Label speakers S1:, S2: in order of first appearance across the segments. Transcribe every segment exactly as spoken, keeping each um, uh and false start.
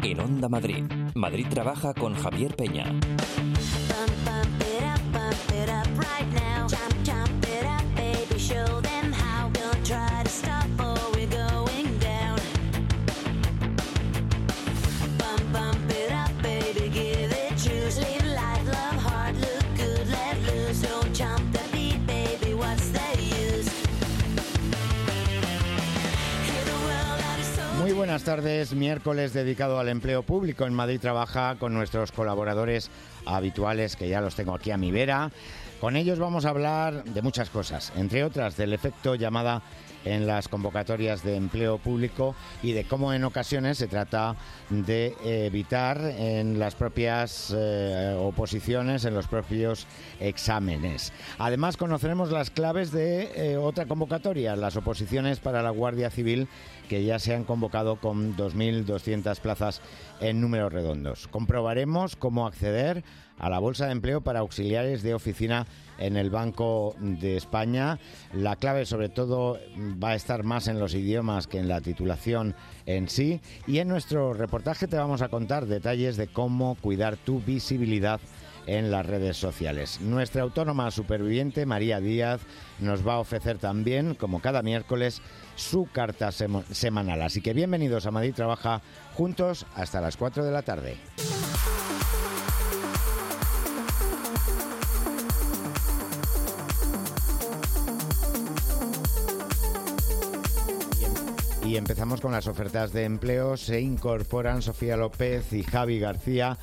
S1: En Onda Madrid, Madrid Trabaja con Javier Peña.
S2: Muy buenas tardes, miércoles dedicado al empleo público en Madrid Trabaja con nuestros colaboradores habituales que ya los tengo aquí a mi vera. Con ellos vamos a hablar de muchas cosas, entre otras del efecto llamada en las convocatorias de empleo público y de cómo en ocasiones se trata de evitar en las propias eh, oposiciones, en los propios exámenes. Además conoceremos las claves de eh, otra convocatoria, las oposiciones para la Guardia Civil, que ya se han convocado con dos mil doscientas plazas en números redondos. Comprobaremos cómo acceder a la bolsa de empleo para auxiliares de oficina en el Banco de España. La clave, sobre todo, va a estar más en los idiomas que en la titulación en sí. Y en nuestro reportaje te vamos a contar detalles de cómo cuidar tu visibilidad en las redes sociales. Nuestra autónoma superviviente, María Díaz, nos va a ofrecer también, como cada miércoles, su carta sem- semanal. Así que bienvenidos a Madrid Trabaja, juntos hasta las cuatro de la tarde. Y empezamos con las ofertas de empleo. Se incorporan Sofía López y Javi García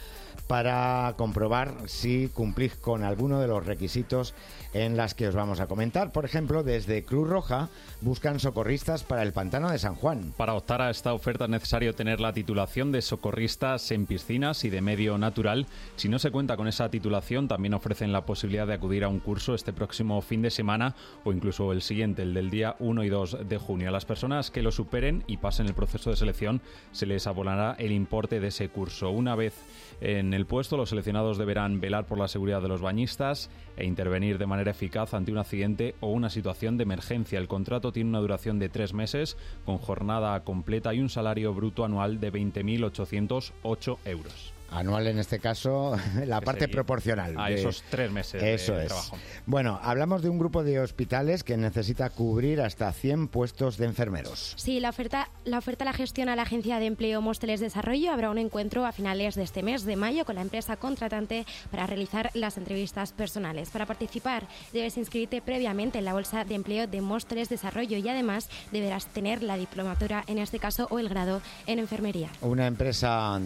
S2: para comprobar si cumplís con alguno de los requisitos en las que os vamos a comentar. Por ejemplo, desde Cruz Roja buscan socorristas para el Pantano de San Juan.
S3: Para optar a esta oferta es necesario tener la titulación de socorristas en piscinas y de medio natural. Si no se cuenta con esa titulación, también ofrecen la posibilidad de acudir a un curso este próximo fin de semana o incluso el siguiente, el del día uno y dos de junio. A las personas que lo superen y pasen el proceso de selección se les abonará el importe de ese curso. Una vez en el puesto, los seleccionados deberán velar por la seguridad de los bañistas e intervenir de manera eficaz ante un accidente o una situación de emergencia. El contrato tiene una duración de tres meses, con jornada completa y un salario bruto anual de veinte mil ochocientos ocho euros.
S2: Anual en este caso, la
S3: que
S2: parte
S3: sería
S2: proporcional.
S3: A
S2: de
S3: esos tres meses
S2: eso
S3: de
S2: es.
S3: trabajo.
S2: Bueno, hablamos de un grupo de hospitales que necesita cubrir hasta cien puestos de enfermeros.
S4: Sí, la oferta la oferta la gestiona la Agencia de Empleo Móstoles Desarrollo. Habrá un encuentro a finales de este mes de mayo con la empresa contratante para realizar las entrevistas personales. Para participar debes inscribirte previamente en la Bolsa de Empleo de Móstoles Desarrollo y además deberás tener la diplomatura, en este caso, o el grado en enfermería.
S2: Una empresa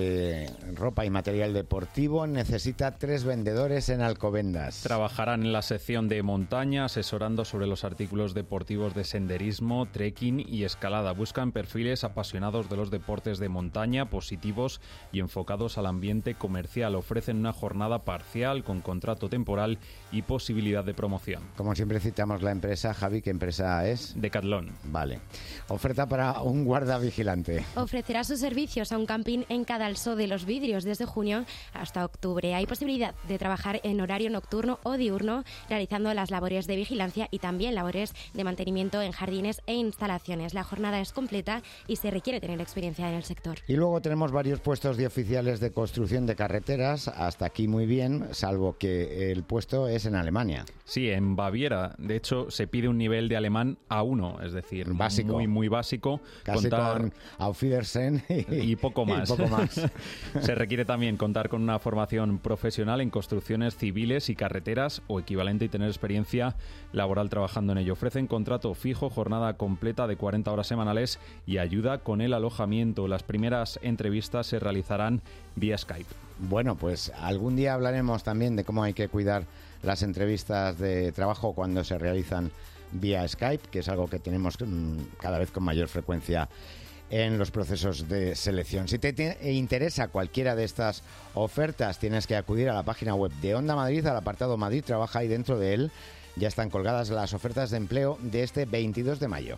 S2: de ropa y material deportivo necesita tres vendedores en Alcobendas.
S3: Trabajarán en la sección de montaña, asesorando sobre los artículos deportivos de senderismo, trekking y escalada. Buscan perfiles apasionados de los deportes de montaña, positivos y enfocados al ambiente comercial. Ofrecen una jornada parcial con contrato temporal y posibilidad de promoción.
S2: Como siempre citamos la empresa, Javi, ¿qué empresa es?
S3: Decathlon.
S2: Vale. Oferta para un guarda vigilante.
S4: Ofrecerá sus servicios a un camping en Cadalso de los Vidrios desde junio hasta octubre. Hay posibilidad de trabajar en horario nocturno o diurno, realizando las labores de vigilancia y también labores de mantenimiento en jardines e instalaciones. La jornada es completa y se requiere tener experiencia en el sector.
S2: Y luego tenemos varios puestos de oficiales de construcción de carreteras. Hasta aquí muy bien, salvo que el puesto es en Alemania.
S3: Sí, en Baviera. De hecho, se pide un nivel de alemán A uno, es decir,
S2: básico.
S3: muy, muy básico.
S2: Casi
S3: contar...
S2: con Auf Wiedersehen y,
S3: y poco más.
S2: Y poco más.
S3: Se requiere también contar con una formación profesional en construcciones civiles y carreteras o equivalente y tener experiencia laboral trabajando en ello. Ofrecen contrato fijo, jornada completa de cuarenta horas semanales y ayuda con el alojamiento. Las primeras entrevistas se realizarán vía Skype.
S2: Bueno, pues algún día hablaremos también de cómo hay que cuidar las entrevistas de trabajo cuando se realizan vía Skype, que es algo que tenemos cada vez con mayor frecuencia en los procesos de selección. Si te, te interesa cualquiera de estas ofertas, tienes que acudir a la página web de Onda Madrid, al apartado Madrid Trabaja, y dentro de él ya están colgadas las ofertas de empleo de este veintidós de mayo.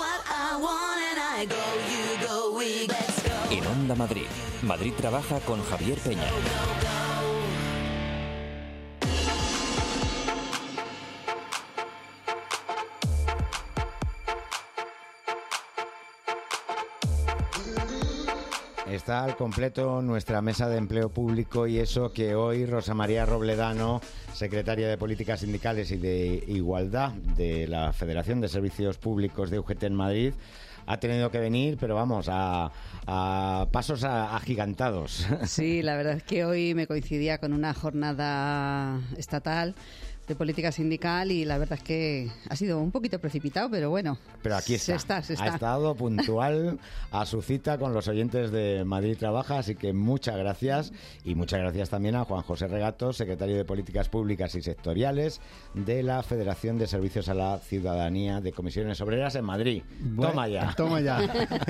S1: En Onda Madrid, Madrid Trabaja con Javier Peña.
S2: está al completo nuestra mesa de empleo público y eso que hoy Rosa María Robledano, secretaria de Políticas Sindicales y de Igualdad de la Federación de Servicios Públicos de U G T en Madrid, ha tenido que venir, pero vamos, a, a pasos agigantados.
S5: Sí, la verdad es que hoy me coincidía con una jornada estatal de política sindical y la verdad es que ha sido un poquito precipitado, pero bueno,
S2: pero aquí está,
S5: se está, se está.
S2: Ha estado puntual a su cita con los oyentes de Madrid Trabaja, así que muchas gracias y muchas gracias también a Juan José Regato, secretario de Políticas Públicas y Sectoriales de la Federación de Servicios a la Ciudadanía de Comisiones Obreras en Madrid.
S6: Buen,
S2: toma ya.
S6: Toma ya.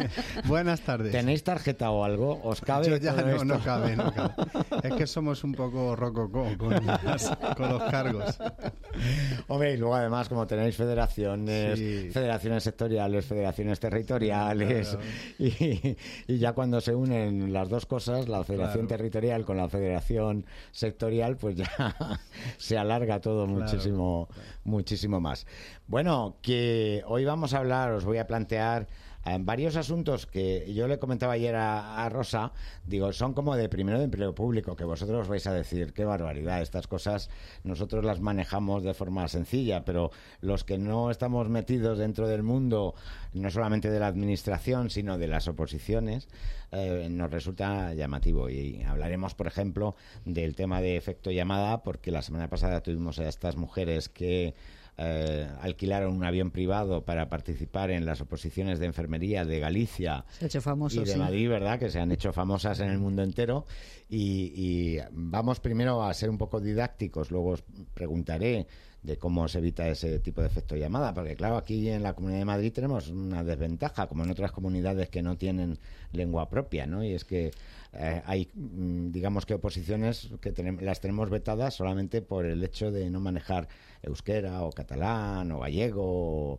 S6: Buenas tardes.
S2: ¿Tenéis tarjeta o algo? ¿Os cabe?
S6: Yo ya
S2: todo
S6: no,
S2: esto?
S6: no cabe, no cabe. Es que somos un poco rococó con, las, con los cargos.
S2: Hombre, y luego además como tenéis federaciones, sí. federaciones sectoriales, federaciones territoriales, claro. y, y ya cuando se unen las dos cosas, la federación claro. territorial con la federación sectorial, pues ya se alarga todo claro. muchísimo, claro. muchísimo más. Bueno, que hoy vamos a hablar, os voy a plantear en varios asuntos que yo le comentaba ayer a, a Rosa, digo, son como de primero de empleo público, que vosotros vais a decir, qué barbaridad, estas cosas nosotros las manejamos de forma sencilla, pero los que no estamos metidos dentro del mundo, no solamente de la administración, sino de las oposiciones, eh, nos resulta llamativo. Y hablaremos, por ejemplo, del tema de efecto llamada, porque la semana pasada tuvimos a estas mujeres que Eh, alquilaron un avión privado para participar en las oposiciones de enfermería de Galicia
S5: se ha hecho famoso,
S2: y de
S5: sí.
S2: Madrid, ¿verdad? Que se han hecho famosas en el mundo entero. Y, y vamos primero a ser un poco didácticos, luego os preguntaré de cómo se evita ese tipo de efecto llamada, porque claro, aquí en la Comunidad de Madrid tenemos una desventaja, como en otras comunidades que no tienen lengua propia, ¿no? Y es que eh, hay, digamos que oposiciones que tenemos, las tenemos vetadas solamente por el hecho de no manejar euskera o catalán o gallego o,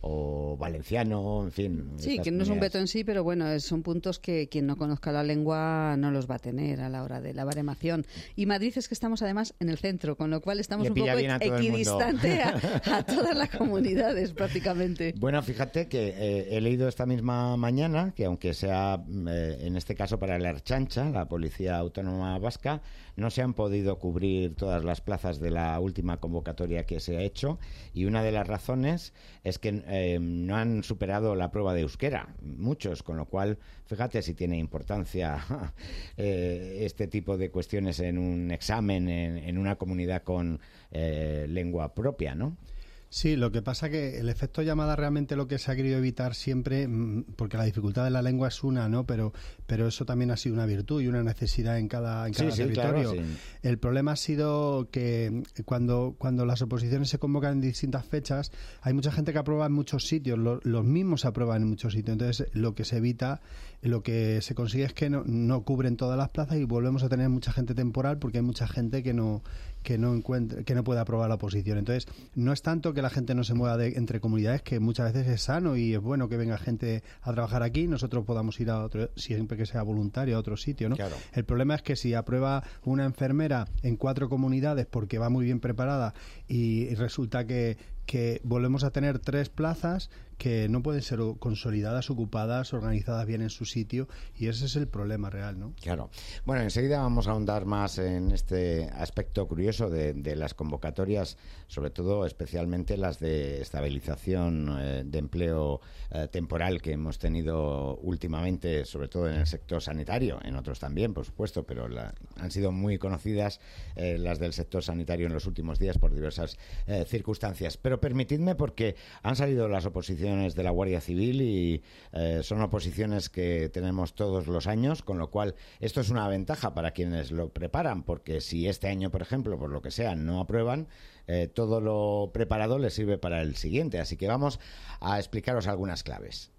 S2: o valenciano, en fin.
S5: Sí, que no es un veto en sí, pero bueno, son puntos que quien no conozca la lengua no los va a tener a la hora de la baremación. Y Madrid es que estamos además en el centro, con lo cual estamos un poco equidistante a, a todas las comunidades prácticamente.
S2: Bueno, fíjate que eh, he leído esta misma mañana que aunque sea eh, en este caso para la Ertzaintza, la Policía Autónoma Vasca, no se han podido cubrir todas las plazas de la última convocatoria que se ha hecho, y una de las razones es que eh, no han superado la prueba de euskera, muchos, con lo cual, fíjate si tiene importancia eh, este tipo de cuestiones en un examen en, en una comunidad con eh, lengua propia, ¿no?
S6: Sí, lo que pasa que el efecto llamada realmente lo que se ha querido evitar siempre, porque la dificultad de la lengua es una, ¿no? Pero pero eso también ha sido una virtud y una necesidad en cada, en cada sí, territorio. Sí, claro, sí. El problema ha sido que cuando cuando las oposiciones se convocan en distintas fechas, hay mucha gente que aprueba en muchos sitios, lo, los mismos se aprueban en muchos sitios. Entonces, lo que se evita, lo que se consigue es que no, no cubren todas las plazas y volvemos a tener mucha gente temporal porque hay mucha gente que no que no encuentre, que no puede aprobar la oposición. Entonces, no es tanto que la gente no se mueva de, entre comunidades, que muchas veces es sano y es bueno que venga gente a trabajar aquí, nosotros podamos ir a otro, siempre que sea voluntario, a otro sitio, ¿no?
S2: Claro.
S6: El problema es que si aprueba una enfermera en cuatro comunidades porque va muy bien preparada y, y resulta que, que volvemos a tener tres plazas que no pueden ser consolidadas, ocupadas, organizadas bien en su sitio, y ese es el problema real, ¿no?
S2: Claro. Bueno, enseguida vamos a ahondar más en este aspecto curioso de, de las convocatorias, sobre todo especialmente las de estabilización eh, de empleo eh, temporal que hemos tenido últimamente, sobre todo en el sector sanitario, en otros también, por supuesto, pero la, han sido muy conocidas eh, las del sector sanitario en los últimos días por diversas eh, circunstancias. Pero permitidme, porque han salido las oposiciones de la Guardia Civil y eh, son oposiciones que tenemos todos los años, con lo cual esto es una ventaja para quienes lo preparan, porque si este año, por ejemplo, por lo que sea, no aprueban, eh, todo lo preparado les sirve para el siguiente. Así que vamos a explicaros algunas claves.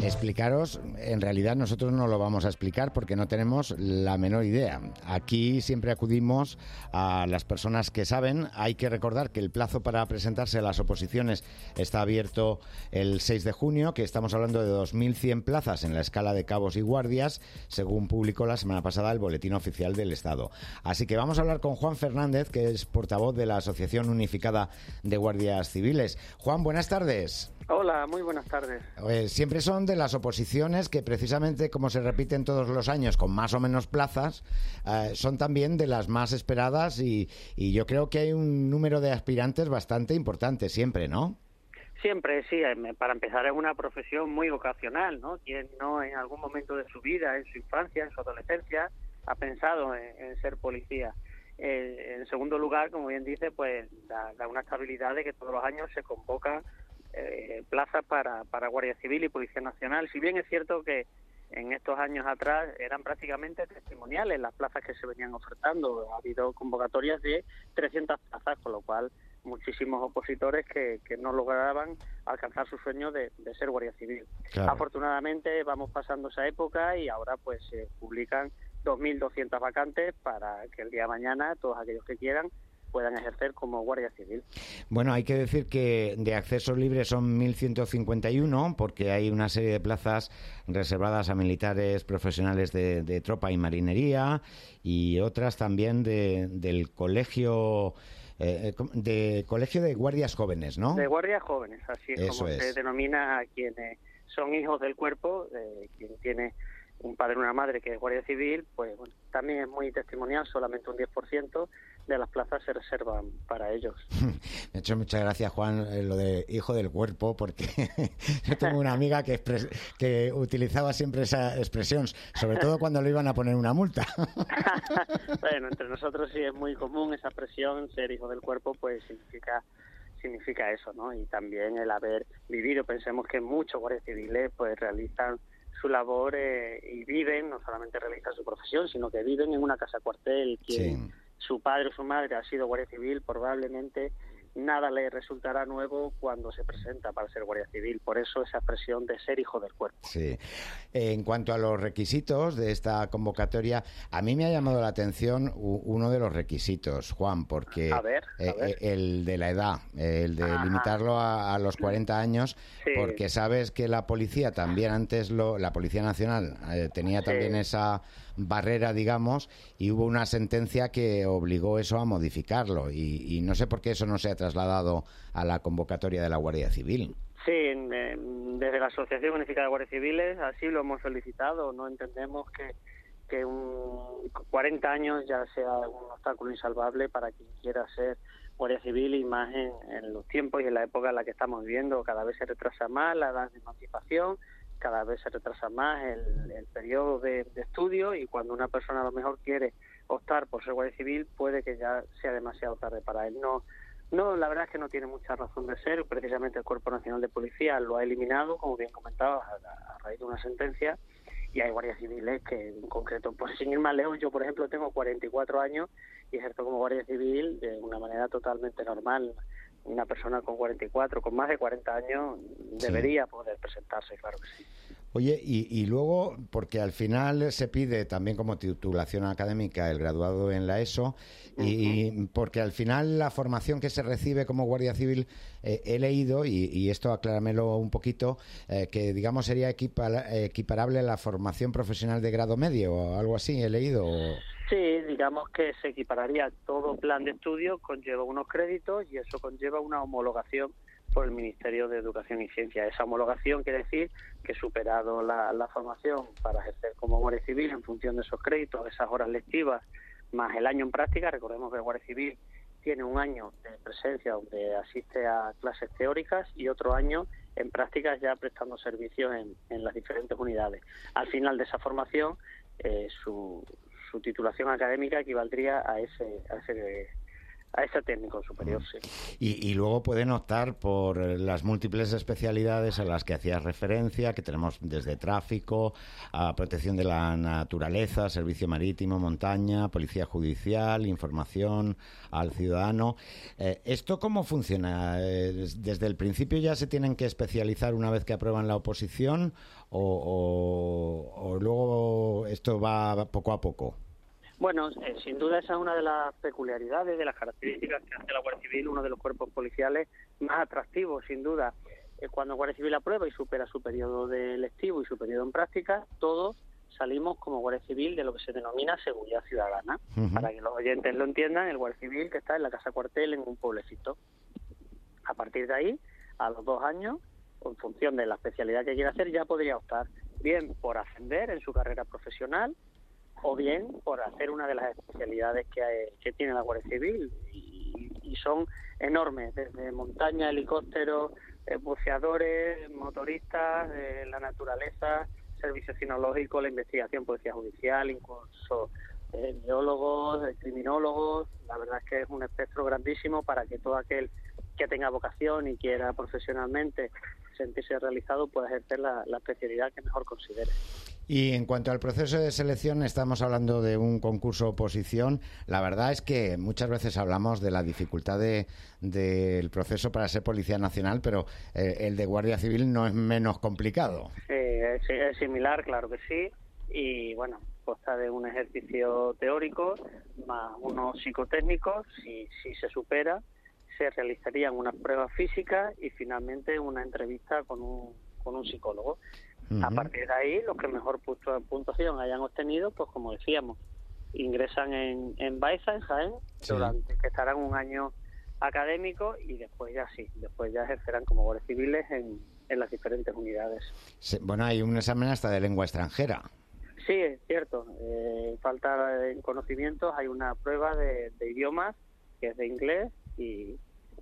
S2: explicaros, en realidad nosotros no lo vamos a explicar porque no tenemos la menor idea. Aquí siempre acudimos a las personas que saben. Hay que recordar que el plazo para presentarse a las oposiciones está abierto el seis de junio, que estamos hablando de dos mil cien plazas en la escala de cabos y guardias, según publicó la semana pasada el Boletín Oficial del Estado. Así que vamos a hablar con Juan Fernández, que es portavoz de la Asociación Unificada de Guardias Civiles. Juan, buenas tardes.
S7: Hola, muy buenas tardes.
S2: Eh, siempre son de las oposiciones que, precisamente como se repiten todos los años con más o menos plazas, eh, son también de las más esperadas y, y yo creo que hay un número de aspirantes bastante importante siempre, ¿no?
S7: Siempre, sí. Para empezar, es una profesión muy vocacional, ¿no? Quien no en algún momento de su vida, en su infancia, en su adolescencia, ha pensado en, en ser policía. Eh, en segundo lugar, como bien dice, pues da, da una estabilidad de que todos los años se convocan eh, plazas para, para Guardia Civil y Policía Nacional. Si bien es cierto que en estos años atrás eran prácticamente testimoniales las plazas que se venían ofertando. Ha habido convocatorias de trescientas plazas, con lo cual muchísimos opositores que, que no lograban alcanzar su sueño de, de ser Guardia Civil. Claro. Afortunadamente vamos pasando esa época y ahora pues se publican dos mil doscientas vacantes para que el día de mañana todos aquellos que quieran puedan ejercer como Guardia Civil.
S2: Bueno, hay que decir que de acceso libre son mil ciento cincuenta y uno, porque hay una serie de plazas reservadas a militares profesionales de, de tropa y marinería, y otras también de, del colegio eh, de colegio de guardias jóvenes, ¿no?
S7: De guardias jóvenes, así es
S2: Eso
S7: como
S2: es.
S7: se denomina a quienes son hijos del cuerpo, eh, quien tiene un padre o una madre que es Guardia Civil, pues bueno, también es muy testimonial, solamente un diez por ciento de las plazas se reservan para ellos.
S2: Me ha hecho muchas gracias, Juan, lo de hijo del cuerpo, porque yo tengo una amiga que, expres- que utilizaba siempre esa expresión, sobre todo cuando le iban a poner una multa.
S7: Bueno, entre nosotros sí es muy común esa expresión, ser hijo del cuerpo, pues significa significa eso, ¿no? Y también el haber vivido, pensemos que muchos guardias civiles pues realizan su labor eh, y viven, no solamente realizan su profesión, sino que viven en una casa cuartel. Quien sí. Su padre o su madre ha sido Guardia Civil, probablemente nada le resultará nuevo cuando se presenta para ser Guardia Civil. Por eso esa expresión de ser hijo del cuerpo.
S2: Sí. En cuanto a los requisitos de esta convocatoria, a mí me ha llamado la atención uno de los requisitos, Juan, porque
S7: a ver, a ver.
S2: Eh, el de la edad, el de Ajá. limitarlo a, a los cuarenta años, sí. Porque sabes que la policía también antes, lo, la Policía Nacional eh, tenía sí. también esa barrera, digamos, y hubo una sentencia que obligó eso a modificarlo, y, y no sé por qué eso no se ha trasladado a la convocatoria de la Guardia Civil.
S7: Sí, eh, desde la Asociación Unificada de Guardias Civiles así lo hemos solicitado. No entendemos que, que un cuarenta años ya sea un obstáculo insalvable para quien quiera ser Guardia Civil, y más en, en los tiempos y en la época en la que estamos viviendo. Cada vez se retrasa más la edad de emancipación, cada vez se retrasa más el, el periodo de, de estudio, y cuando una persona a lo mejor quiere optar por ser Guardia Civil puede que ya sea demasiado tarde para él. No, no, la verdad es que no tiene mucha razón de ser. Precisamente el Cuerpo Nacional de Policía lo ha eliminado, como bien comentabas, a, a raíz de una sentencia, y hay guardias civiles que en concreto, pues sin ir más lejos, yo por ejemplo tengo cuarenta y cuatro años y ejerzo como Guardia Civil de una manera totalmente normal. Una persona con cuarenta y cuatro, con más de cuarenta años, debería sí. poder presentarse, claro que sí.
S2: Oye, y, y luego, porque al final se pide también como titulación académica el graduado en la ESO, uh-huh. y porque al final la formación que se recibe como Guardia Civil, eh, he leído, y, y esto acláramelo un poquito, eh, que digamos sería equipar, equiparable a la formación profesional de grado medio o algo así, he leído.
S7: Sí, digamos que se equipararía. Todo plan de estudio conlleva unos créditos y eso conlleva una homologación por el Ministerio de Educación y Ciencia. Esa homologación quiere decir que, superado la, la formación para ejercer como Guardia Civil en función de esos créditos, esas horas lectivas, más el año en práctica, recordemos que el Guardia Civil tiene un año de presencia donde asiste a clases teóricas y otro año en prácticas ya prestando servicios en, en las diferentes unidades. Al final de esa formación, eh, su, su titulación académica equivaldría a ese, a ese a ese técnico superior, sí.
S2: Y, y luego pueden optar por las múltiples especialidades a las que hacías referencia, que tenemos desde tráfico, a protección de la naturaleza, servicio marítimo, montaña, policía judicial, información al ciudadano. Eh, ¿Esto cómo funciona? Eh, ¿Desde el principio ya se tienen que especializar una vez que aprueban la oposición o, o, o luego esto va poco a poco?
S7: Bueno, eh, sin duda esa es una de las peculiaridades, de las características que hace la Guardia Civil, uno de los cuerpos policiales más atractivos, sin duda. Eh, cuando la Guardia Civil aprueba y supera su periodo de lectivo y su periodo en práctica, todos salimos como Guardia Civil de lo que se denomina seguridad ciudadana. Uh-huh. Para que los oyentes lo entiendan, el Guardia Civil que está en la casa cuartel en un pueblecito. A partir de ahí, a los dos años, en función de la especialidad que quiera hacer, ya podría optar bien por ascender en su carrera profesional, o bien por hacer una de las especialidades que, hay, que tiene la Guardia Civil, y, y son enormes, desde montaña, helicópteros, eh, buceadores, motoristas, eh, la naturaleza, servicio cinológico, la investigación, policía judicial, incluso eh, biólogos, eh, criminólogos. La verdad es que es un espectro grandísimo para que todo aquel que tenga vocación y quiera profesionalmente sentirse realizado pueda ejercer la, la especialidad que mejor considere.
S2: Y en cuanto al proceso de selección, estamos hablando de un concurso oposición. La verdad es que muchas veces hablamos de la dificultad de, del proceso para ser Policía Nacional, pero eh, el de Guardia Civil no es menos complicado.
S7: Sí, es, es similar, claro que sí. Y bueno, consta de un ejercicio teórico más unos psicotécnicos. Si, si se supera, se realizarían unas pruebas físicas y finalmente una entrevista con un, con un psicólogo. Uh-huh. A partir de ahí, los que mejor puntuación hayan obtenido, pues como decíamos, ingresan en, en Baeza, en Jaén, sí. durante que estarán un año académico y después ya sí, después ya ejercerán como guardias civiles en, en las diferentes unidades.
S2: Sí, bueno, hay un examen hasta de lengua extranjera.
S7: Sí, es cierto. Eh, falta en conocimientos, hay una prueba de, de idiomas que es de inglés y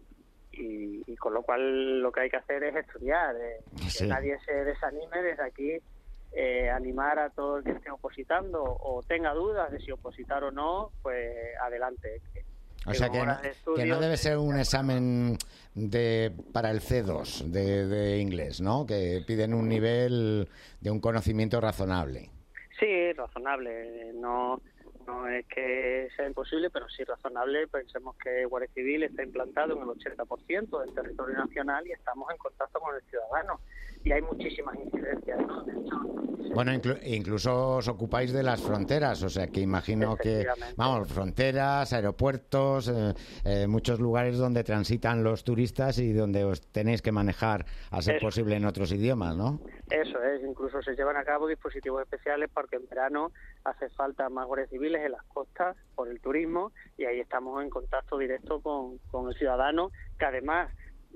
S7: Y, y con lo cual lo que hay que hacer es estudiar, eh, sí. que nadie se desanime desde aquí, eh, animar a todo el que esté opositando o tenga dudas de si opositar o no, pues adelante. Que,
S2: o que sea que no, que no debe ser un examen de para el C dos de, de inglés, ¿no? Que piden un nivel de un conocimiento razonable.
S7: Sí, razonable, no... No es que sea imposible, pero sí razonable. Pensemos que Guardia Civil está implantado en el ochenta por ciento del territorio nacional y estamos en contacto con el ciudadano. Y hay muchísimas incidencias, ¿no? De hecho,
S2: bueno, inclu- incluso os ocupáis de las fronteras, o sea que imagino que, vamos, fronteras, aeropuertos, eh, eh, muchos lugares donde transitan los turistas y donde os tenéis que manejar, a ser Eso. posible, en otros idiomas, ¿no?
S7: Eso es, incluso se llevan a cabo dispositivos especiales porque en verano hace falta más guardias civiles en las costas por el turismo y ahí estamos en contacto directo con, con el ciudadano, que además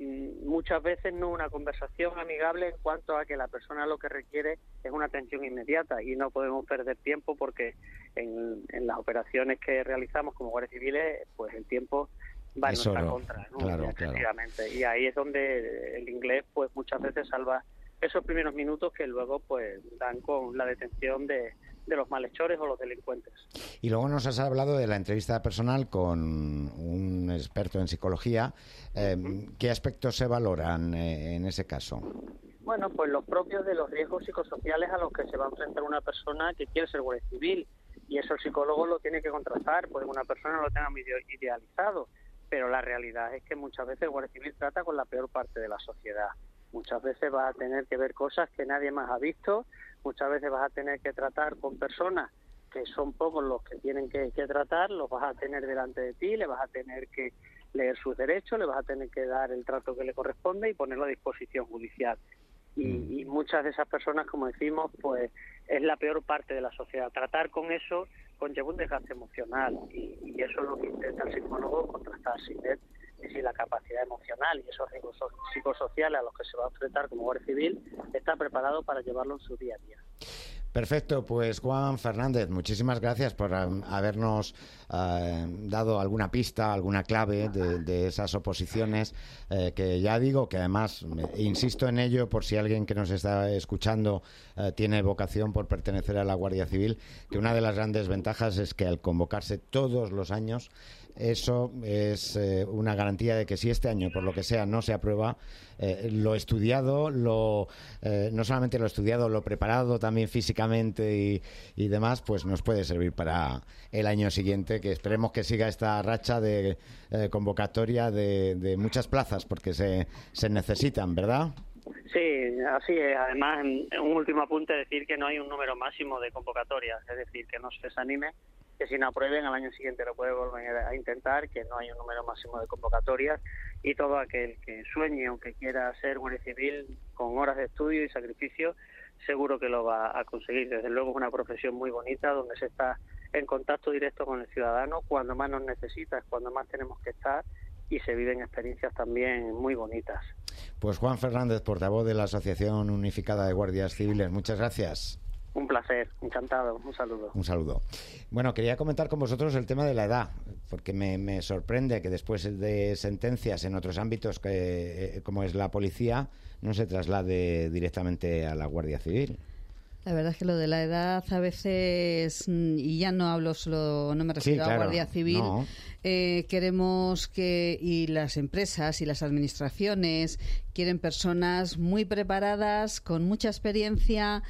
S7: muchas veces no una conversación amigable en cuanto a que la persona lo que requiere es una atención inmediata y no podemos perder tiempo porque en, en las operaciones que realizamos como guardias civiles pues el tiempo va en
S2: es
S7: nuestra
S2: oro.
S7: contra, ¿no?
S2: Claro,
S7: efectivamente.
S2: Claro.
S7: Y ahí es donde el inglés pues muchas veces salva esos primeros minutos que luego pues dan con la detención de, de los malhechores o los delincuentes.
S2: Y luego nos has hablado de la entrevista personal con un experto en psicología. Eh, uh-huh. ¿Qué aspectos se valoran eh, en ese caso?
S7: Bueno, pues los propios de los riesgos psicosociales a los que se va a enfrentar una persona que quiere ser guardia civil. Y eso el psicólogo lo tiene que contrastar, porque una persona lo tenga idealizado. Pero la realidad es que muchas veces el guardia civil trata con la peor parte de la sociedad. Muchas veces vas a tener que ver cosas que nadie más ha visto, muchas veces vas a tener que tratar con personas que son pocos los que tienen que, que tratar, los vas a tener delante de ti, le vas a tener que leer sus derechos, le vas a tener que dar el trato que le corresponde y ponerlo a disposición judicial. Y, y muchas de esas personas, como decimos, pues es la peor parte de la sociedad. Tratar con eso conlleva un desgaste emocional y, y eso es lo que intenta el psicólogo contrastar, sin ver si la capacidad emocional y esos riesgos psicosociales a los que se va a enfrentar como guardia civil está preparado para llevarlo en su día a día.
S2: Perfecto, pues Juan Fernández, muchísimas gracias por um, habernos uh, dado alguna pista, alguna clave de, de esas oposiciones, eh, que ya digo que además, eh, insisto en ello por si alguien que nos está escuchando uh, tiene vocación por pertenecer a la Guardia Civil, que una de las grandes ventajas es que al convocarse todos los años, eso es eh, una garantía de que si este año, por lo que sea, no se aprueba, eh, lo estudiado, lo eh, no solamente lo estudiado, lo preparado también físicamente y, y demás, pues nos puede servir para el año siguiente, que esperemos que siga esta racha de eh, convocatoria de, de muchas plazas, porque se, se necesitan, ¿verdad?
S7: Sí, así es. Además, un último apunte, decir que no hay un número máximo de convocatorias, es decir, que no se desanime, que si no aprueben al año siguiente lo puede volver a intentar, que no hay un número máximo de convocatorias, y todo aquel que sueñe o que quiera ser guardia civil con horas de estudio y sacrificio, seguro que lo va a conseguir. Desde luego es una profesión muy bonita, donde se está en contacto directo con el ciudadano cuando más nos necesita, es cuando más tenemos que estar, y se viven experiencias también muy bonitas.
S2: Pues Juan Fernández, portavoz de la Asociación Unificada de Guardias Civiles, muchas gracias.
S7: Un placer, encantado, un saludo.
S2: Un saludo. Bueno, quería comentar con vosotros el tema de la edad, porque me, me sorprende que después de sentencias en otros ámbitos, que, eh, como es la policía, no se traslade directamente a la Guardia Civil.
S5: La verdad es que lo de la edad a veces, y ya no hablo solo, no me refiero
S2: sí, claro,
S5: a Guardia Civil,
S2: no.
S5: eh, queremos que, y las empresas y las administraciones quieren personas muy preparadas, con mucha experiencia,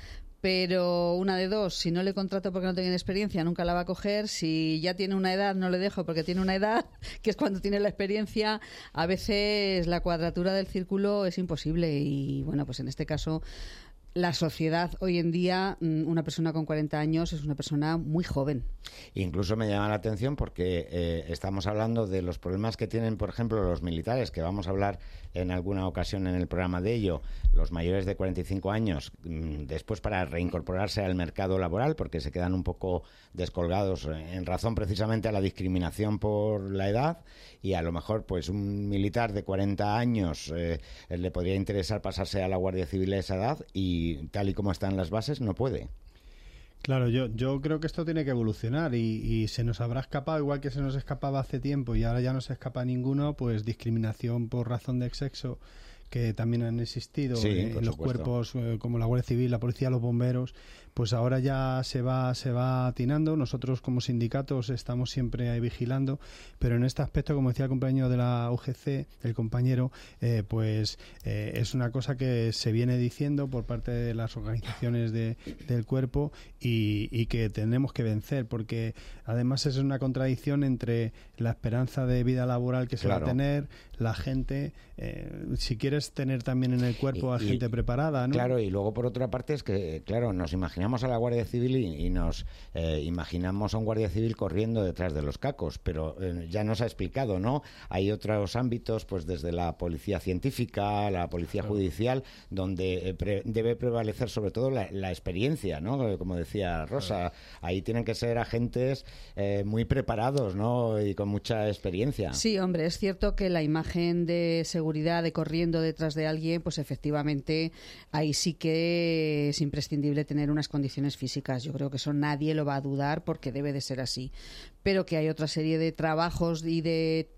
S5: pero una de dos, si no le contrato porque no tiene experiencia, nunca la va a coger. Si ya tiene una edad, no le dejo porque tiene una edad, que es cuando tiene la experiencia. A veces la cuadratura del círculo es imposible y, bueno, pues en este caso, la sociedad hoy en día, una persona con cuarenta años es una persona muy joven.
S2: Incluso me llama la atención porque eh, estamos hablando de los problemas que tienen, por ejemplo, los militares, que vamos a hablar en alguna ocasión en el programa de ello, los mayores de cuarenta y cinco años, después para reincorporarse al mercado laboral, porque se quedan un poco descolgados en razón precisamente a la discriminación por la edad, y a lo mejor pues un militar de cuarenta años eh, le podría interesar pasarse a la Guardia Civil a esa edad, y tal y como están las bases no puede.
S6: Claro, yo, yo creo que esto tiene que evolucionar y, y se nos habrá escapado, igual que se nos escapaba hace tiempo y ahora ya no se escapa ninguno, pues discriminación por razón de sexo, que también han existido
S2: sí,
S6: eh, en los cuerpos eh, como la Guardia Civil, la Policía, los bomberos, pues ahora ya se va se va atinando. Nosotros como sindicatos estamos siempre ahí vigilando, pero en este aspecto, como decía el compañero de la U G C, el compañero, eh, pues eh, es una cosa que se viene diciendo por parte de las organizaciones de, del cuerpo y, y que tenemos que vencer, porque además es una contradicción entre la esperanza de vida laboral que se
S2: claro.
S6: va a tener, la gente, eh, si quieres tener también en el cuerpo y, a gente y, preparada, ¿no?
S2: Claro, y luego por otra parte es que, claro, nos imaginamos a la Guardia Civil y, y nos eh, imaginamos a un Guardia Civil corriendo detrás de los cacos, pero eh, ya nos ha explicado, ¿no? Hay otros ámbitos, pues desde la policía científica, la policía claro. judicial, donde eh, pre- debe prevalecer sobre todo la, la experiencia, ¿no? Como decía Rosa, claro. ahí tienen que ser agentes eh, muy preparados, ¿no? Y con mucha experiencia.
S5: Sí, hombre, es cierto que la imagen de seguridad de corriendo detrás de alguien, pues efectivamente ahí sí que es imprescindible tener unas condiciones físicas. Yo creo que eso nadie lo va a dudar porque debe de ser así. Pero que hay otra serie de trabajos y de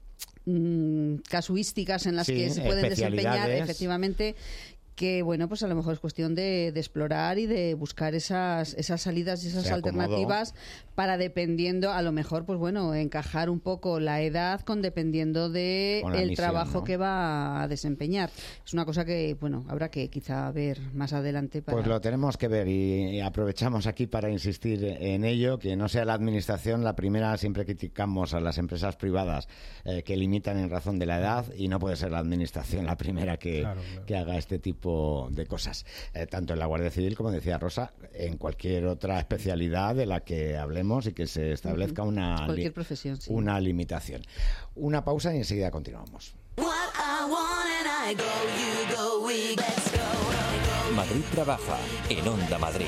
S5: mm, casuísticas en las
S2: sí,
S5: que se pueden desempeñar, efectivamente, que bueno, pues a lo mejor es cuestión de, de explorar y de buscar esas esas salidas y esas Sea alternativas cómodo. Para, dependiendo, a lo mejor, pues bueno, encajar un poco la edad con dependiendo de el misión, trabajo ¿no? que va a desempeñar. Es una cosa que, bueno, habrá que quizá ver más adelante. Para...
S2: Pues lo tenemos que ver y aprovechamos aquí para insistir en ello, que no sea la administración la primera. Siempre criticamos a las empresas privadas eh, que limitan en razón de la edad, y no puede ser la administración la primera que, claro, claro. que haga este tipo de cosas, eh, tanto en la Guardia Civil, como decía Rosa, en cualquier otra especialidad de la que hablemos y que se establezca una,
S5: cualquier profesión, sí.
S2: una limitación. Una pausa y enseguida continuamos.
S1: Madrid trabaja en Onda Madrid.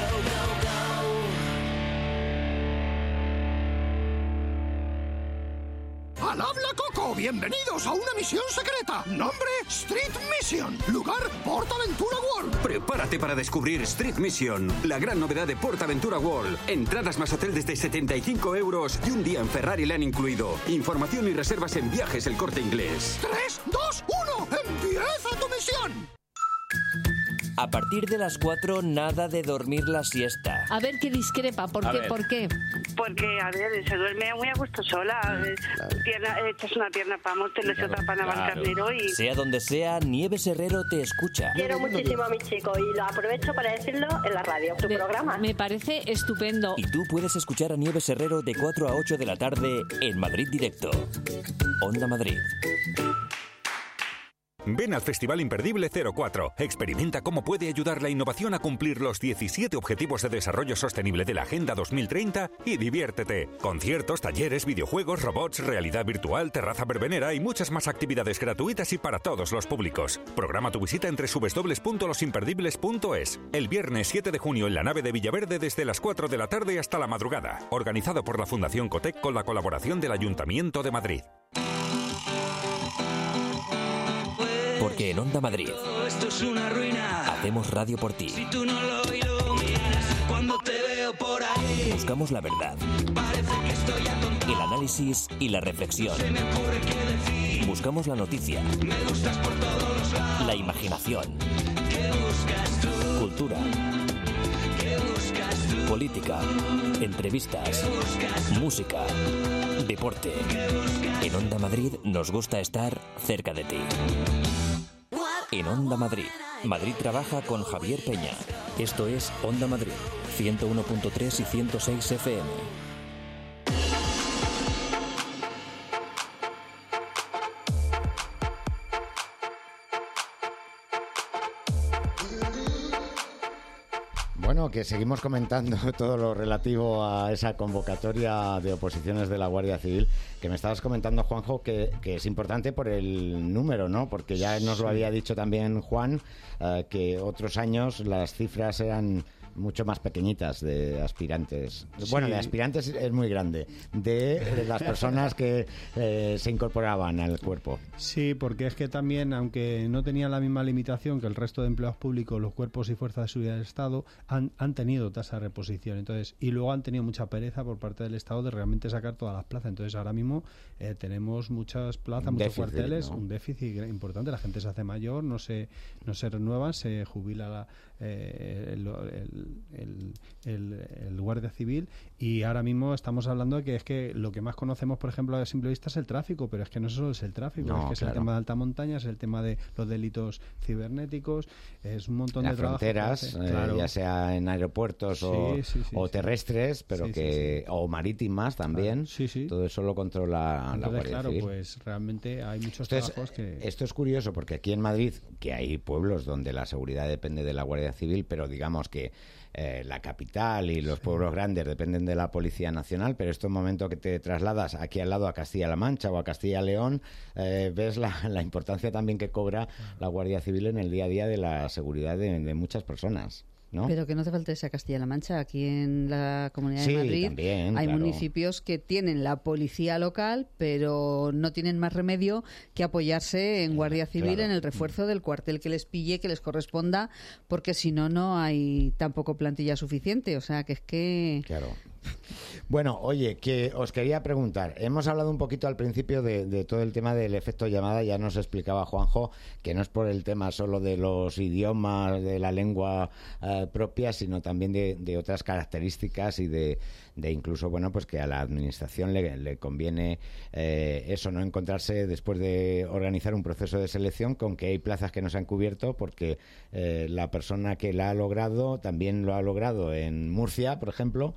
S8: ¡Al habla Coco! ¡Bienvenidos a una misión secreta! Nombre, Street Mission. Lugar, PortAventura World.
S9: Prepárate para descubrir Street Mission, la gran novedad de PortAventura World. Entradas más hotel desde setenta y cinco euros y un día en Ferrari le han incluido. Información y reservas en Viajes El Corte Inglés.
S8: tres, dos, uno, ¡empieza tu misión!
S1: A partir de las cuatro, nada de dormir la siesta.
S5: A ver qué discrepa, ¿por qué? ¿Por qué?
S10: Porque, a ver, se duerme muy a gusto sola. Pierna, echas una pierna para Móstoles y otra para Navalcarnero y...
S1: Sea donde sea, Nieves Herrero te escucha.
S11: Quiero muchísimo a mi chico y lo aprovecho para decirlo en la radio, tu
S5: me,
S11: programa.
S5: Me parece estupendo.
S1: Y tú puedes escuchar a Nieves Herrero de cuatro a ocho de la tarde en Madrid Directo. Onda Madrid.
S12: Ven al Festival Imperdible cero cuatro. Experimenta cómo puede ayudar la innovación a cumplir los diecisiete Objetivos de Desarrollo Sostenible de la Agenda dos mil treinta y diviértete. Conciertos, talleres, videojuegos, robots, realidad virtual, terraza verbenera y muchas más actividades gratuitas y para todos los públicos. Programa tu visita en doble u doble u doble u punto los imperdibles punto es. El viernes siete de junio en la nave de Villaverde desde las cuatro de la tarde hasta la madrugada. Organizado por la Fundación Cotec con la colaboración del Ayuntamiento de Madrid.
S1: Porque en Onda Madrid
S13: esto es una ruina.
S1: Hacemos radio por ti.
S13: Si tú no lo iluminas, cuando te veo por ahí,
S1: buscamos la verdad,
S13: parece que estoy atontado.
S1: el análisis y la reflexión.
S13: Se me ocurre qué decir.
S1: Buscamos la noticia,
S13: me gustas por todos los lados.
S1: la imaginación,
S13: ¿qué buscas tú?
S1: cultura,
S13: ¿qué buscas tú?
S1: política, entrevistas, música, deporte. En Onda Madrid nos gusta estar cerca de ti. En Onda Madrid, Madrid trabaja con Javier Peña. Esto es Onda Madrid, ciento uno punto tres y ciento seis F M.
S2: Bueno, que seguimos comentando todo lo relativo a esa convocatoria de oposiciones de la Guardia Civil, que me estabas comentando, Juanjo, que, que es importante por el número, ¿no? Porque ya nos lo había dicho también Juan, uh, que otros años las cifras eran mucho más pequeñitas de aspirantes. Sí. Bueno, de aspirantes es muy grande, de, de las personas que eh, se incorporaban al cuerpo.
S6: Sí, porque es que también, aunque no tenían la misma limitación que el resto de empleados públicos, los cuerpos y fuerzas de seguridad del Estado han, han tenido tasa de reposición. Entonces, y luego han tenido mucha pereza por parte del Estado de realmente sacar todas las plazas. Entonces, ahora mismo eh, tenemos muchas plazas, un muchos déficit, cuarteles, ¿no? Un déficit importante. La gente se hace mayor, no se, no se renueva, se jubila la, eh, el, el El, el, el Guardia Civil, y ahora mismo estamos hablando de que es que lo que más conocemos, por ejemplo, a simple vista es el tráfico, pero es que no solo es el tráfico, no, es que claro. Es el tema de alta montaña, es el tema de los delitos cibernéticos, es un montón
S2: Las
S6: de trabajo.
S2: Las fronteras, eh, claro. Ya sea en aeropuertos sí, o, sí, sí, o terrestres, sí. pero sí, que sí, sí. o marítimas también, claro. sí, sí. Todo eso lo controla Entonces, la Guardia
S6: claro,
S2: Civil.
S6: Pues realmente hay muchos
S2: Entonces,
S6: trabajos que...
S2: Esto es curioso porque aquí en Madrid, que hay pueblos donde la seguridad depende de la Guardia Civil, pero digamos que Eh, la capital y los sí. pueblos grandes dependen de la Policía Nacional, pero esto es un momento que te trasladas aquí al lado a Castilla-La Mancha o a Castilla-León, eh, ves la, la importancia también que cobra la Guardia Civil en el día a día de la seguridad de, de muchas personas, ¿no?
S5: Pero que no te falte esa Castilla-La Mancha. Aquí en la Comunidad
S2: sí,
S5: de Madrid
S2: también,
S5: hay
S2: claro.
S5: municipios que tienen la policía local, pero no tienen más remedio que apoyarse en Guardia Civil claro. en el refuerzo del cuartel que les pille, que les corresponda, porque si no, no hay tampoco plantilla suficiente. O sea, que es que...
S2: Claro. Bueno, oye, que os quería preguntar, hemos hablado un poquito al principio de, de todo el tema del efecto llamada, ya nos explicaba Juanjo que no es por el tema solo de los idiomas, de la lengua eh, propia, sino también de, de otras características y de, de incluso, bueno, pues que a la administración le, le conviene eh, eso, no encontrarse después de organizar un proceso de selección con que hay plazas que no se han cubierto porque eh, la persona que la ha logrado también lo ha logrado en Murcia, por ejemplo,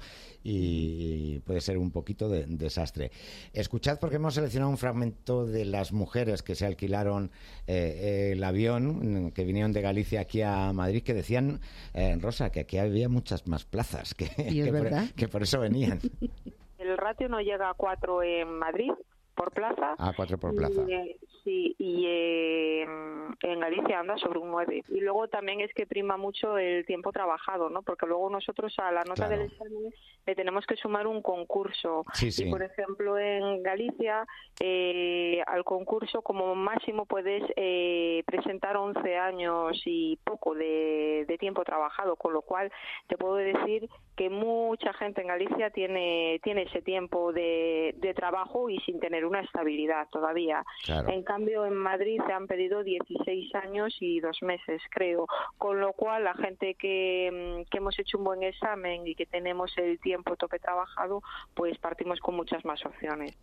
S2: y puede ser un poquito de, de desastre. Escuchad, porque hemos seleccionado un fragmento de las mujeres que se alquilaron eh, el avión, que vinieron de Galicia aquí a Madrid, que decían, eh, Rosa, que aquí había muchas más plazas, que,
S5: ¿Y es
S2: que,
S5: verdad?
S2: por, que por eso venían.
S14: El ratio no llega a cuatro en Madrid, por plaza.
S2: Ah, cuatro por plaza.
S14: Y, eh, sí, y eh, en Galicia anda sobre un nueve. Y luego también es que prima mucho el tiempo trabajado, ¿no? Porque luego nosotros a la nota claro. del examen le tenemos que sumar un concurso.
S2: Sí, sí.
S14: Y, por ejemplo, en Galicia, eh, al concurso como máximo puedes eh, presentar once años y poco de, de tiempo trabajado, con lo cual te puedo decir que mucha gente en Galicia tiene tiene ese tiempo de, de trabajo y sin tener una estabilidad todavía.
S2: Claro.
S14: En cambio, en Madrid se han pedido dieciséis años y dos meses, creo. Con lo cual, la gente que, que hemos hecho un buen examen y que tenemos el tiempo tope trabajado, pues partimos con muchas más opciones.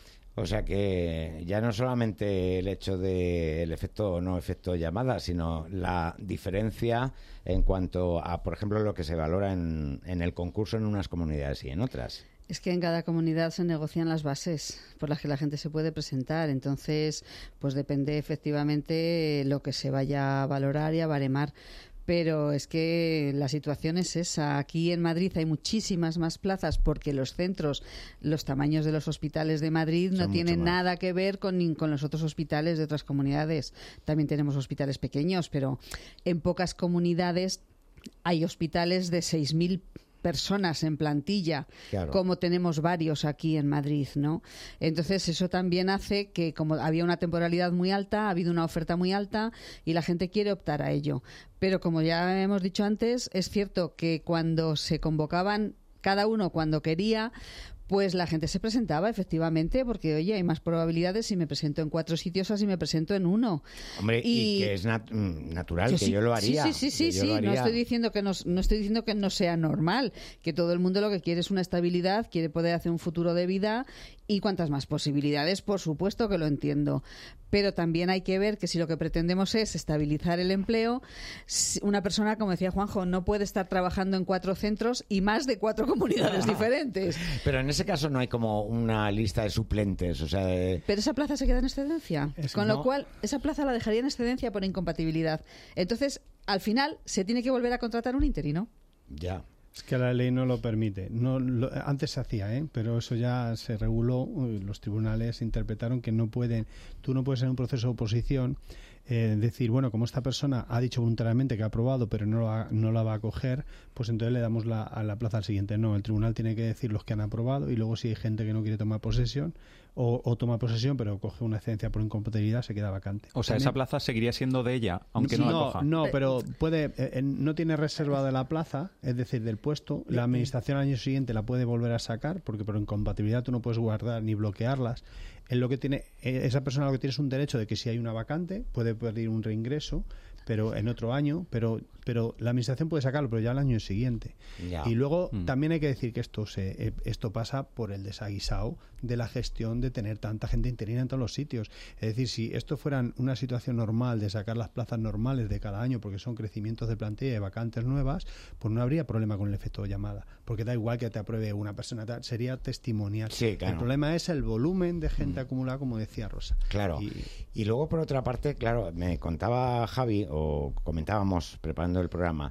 S2: O sea que ya no solamente el hecho del efecto o no efecto llamada, sino la diferencia en cuanto a, por ejemplo, lo que se valora en, en el concurso en unas comunidades y en otras.
S5: Es que en cada comunidad se negocian las bases por las que la gente se puede presentar. Entonces, pues depende efectivamente lo que se vaya a valorar y a baremar. Pero es que la situación es esa. Aquí en Madrid hay muchísimas más plazas porque los centros, los tamaños de los hospitales de Madrid no tienen nada que ver con, con los otros hospitales de otras comunidades. También tenemos hospitales pequeños, pero en pocas comunidades hay hospitales de seis mil personas en plantilla, claro. como tenemos varios aquí en Madrid, ¿no? Entonces eso también hace que, como había una temporalidad muy alta, ha habido una oferta muy alta y la gente quiere optar a ello. Pero como ya hemos dicho antes, es cierto que cuando se convocaban cada uno cuando quería, pues la gente se presentaba efectivamente, porque oye, hay más probabilidades si me presento en cuatro sitios a si me presento en uno.
S2: Hombre, y, y que es nat- natural, que, que sí, yo lo haría.
S5: Sí, sí, sí, sí, sí. No estoy diciendo que no, no estoy diciendo que no sea normal, que todo el mundo lo que quiere es una estabilidad, quiere poder hacer un futuro de vida y cuantas más posibilidades, por supuesto que lo entiendo. Pero también hay que ver que si lo que pretendemos es estabilizar el empleo, una persona, como decía Juanjo, no puede estar trabajando en cuatro centros y más de cuatro comunidades diferentes.
S2: Pero en ese caso no hay como una lista de suplentes, o sea... De...
S5: Pero esa plaza se queda en excedencia, es con no... lo cual esa plaza la dejaría en excedencia por incompatibilidad. Entonces, al final, se tiene que volver a contratar un interino.
S2: Ya.
S6: Es que la ley no lo permite. No, lo, antes se hacía, ¿eh? Pero eso ya se reguló. Los tribunales interpretaron que no pueden. Tú no puedes en un proceso de oposición eh, decir, bueno, como esta persona ha dicho voluntariamente que ha aprobado, pero no, la, no la va a coger, pues entonces le damos la, a la plaza al siguiente. No, el tribunal tiene que decir los que han aprobado y luego si hay gente que no quiere tomar posesión o, o toma posesión pero coge una excedencia por incompatibilidad, se queda vacante.
S3: O sea,
S6: También,
S3: esa plaza seguiría siendo de ella, aunque
S6: sí,
S3: no la
S6: no
S3: coja.
S6: No, pero puede, eh, no tiene reserva de la plaza, es decir, del puesto. La administración al año siguiente la puede volver a sacar porque por incompatibilidad tú no puedes guardar ni bloquearlas. En lo que tiene esa persona lo que tiene es un derecho de que si hay una vacante puede pedir un reingreso, pero en otro año, pero pero la administración puede sacarlo, pero ya al año siguiente. Ya. Y luego mm. también hay que decir que esto se esto pasa por el desaguisado de la gestión de tener tanta gente interina en todos los sitios. Es decir, si esto fuera una situación normal de sacar las plazas normales de cada año, porque son crecimientos de plantilla y vacantes nuevas, pues no habría problema con el efecto de llamada, porque da igual que te apruebe una persona, sería testimonial.
S2: Sí, claro.
S6: El problema es el volumen de gente mm. acumulada, como decía Rosa.
S2: Claro. Y, y luego, por otra parte, claro, me contaba Javi, o comentábamos preparando el programa,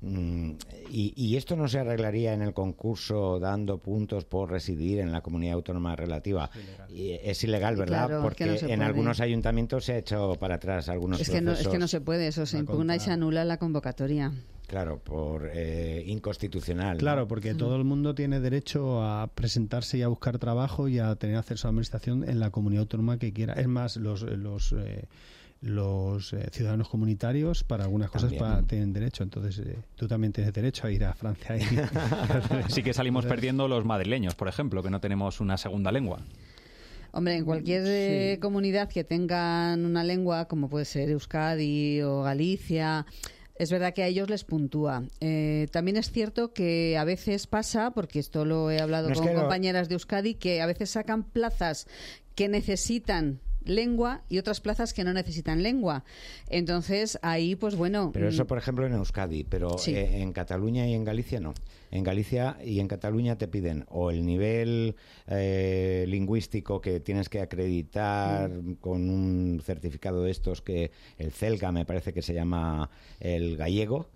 S2: y, y esto no se arreglaría en el concurso dando puntos por residir en la comunidad autónoma relativa. Es ilegal, y es ilegal, ¿verdad?
S5: Claro,
S2: porque
S5: no
S2: en
S5: puede.
S2: Algunos ayuntamientos se ha hecho para atrás algunos
S5: es que
S2: procesos.
S5: No, es que no se puede, eso se impugna y se anula la convocatoria.
S2: Claro, por eh, inconstitucional.
S6: Claro,
S2: ¿no?
S6: porque todo el mundo tiene derecho a presentarse y a buscar trabajo y a tener acceso a la administración en la comunidad autónoma que quiera. Es más, los... los eh, los eh, ciudadanos comunitarios para algunas cosas para, tienen derecho, entonces eh, tú también tienes derecho a ir a Francia y...
S3: Sí que salimos perdiendo los madrileños, por ejemplo, que no tenemos una segunda lengua.
S5: Hombre, en cualquier eh, sí. comunidad que tengan una lengua, como puede ser Euskadi o Galicia, es verdad que a ellos les puntúa. Eh, también es cierto que a veces pasa, porque esto lo he hablado no con compañeras lo... de Euskadi, que a veces sacan plazas que necesitan lengua y otras plazas que no necesitan lengua. Entonces, ahí, pues bueno...
S2: Pero eso, por ejemplo, en Euskadi, pero sí. eh, en Cataluña y en Galicia no. En Galicia y en Cataluña te piden o el nivel eh, lingüístico que tienes que acreditar mm. con un certificado de estos, que el CELGA me parece que se llama el gallego,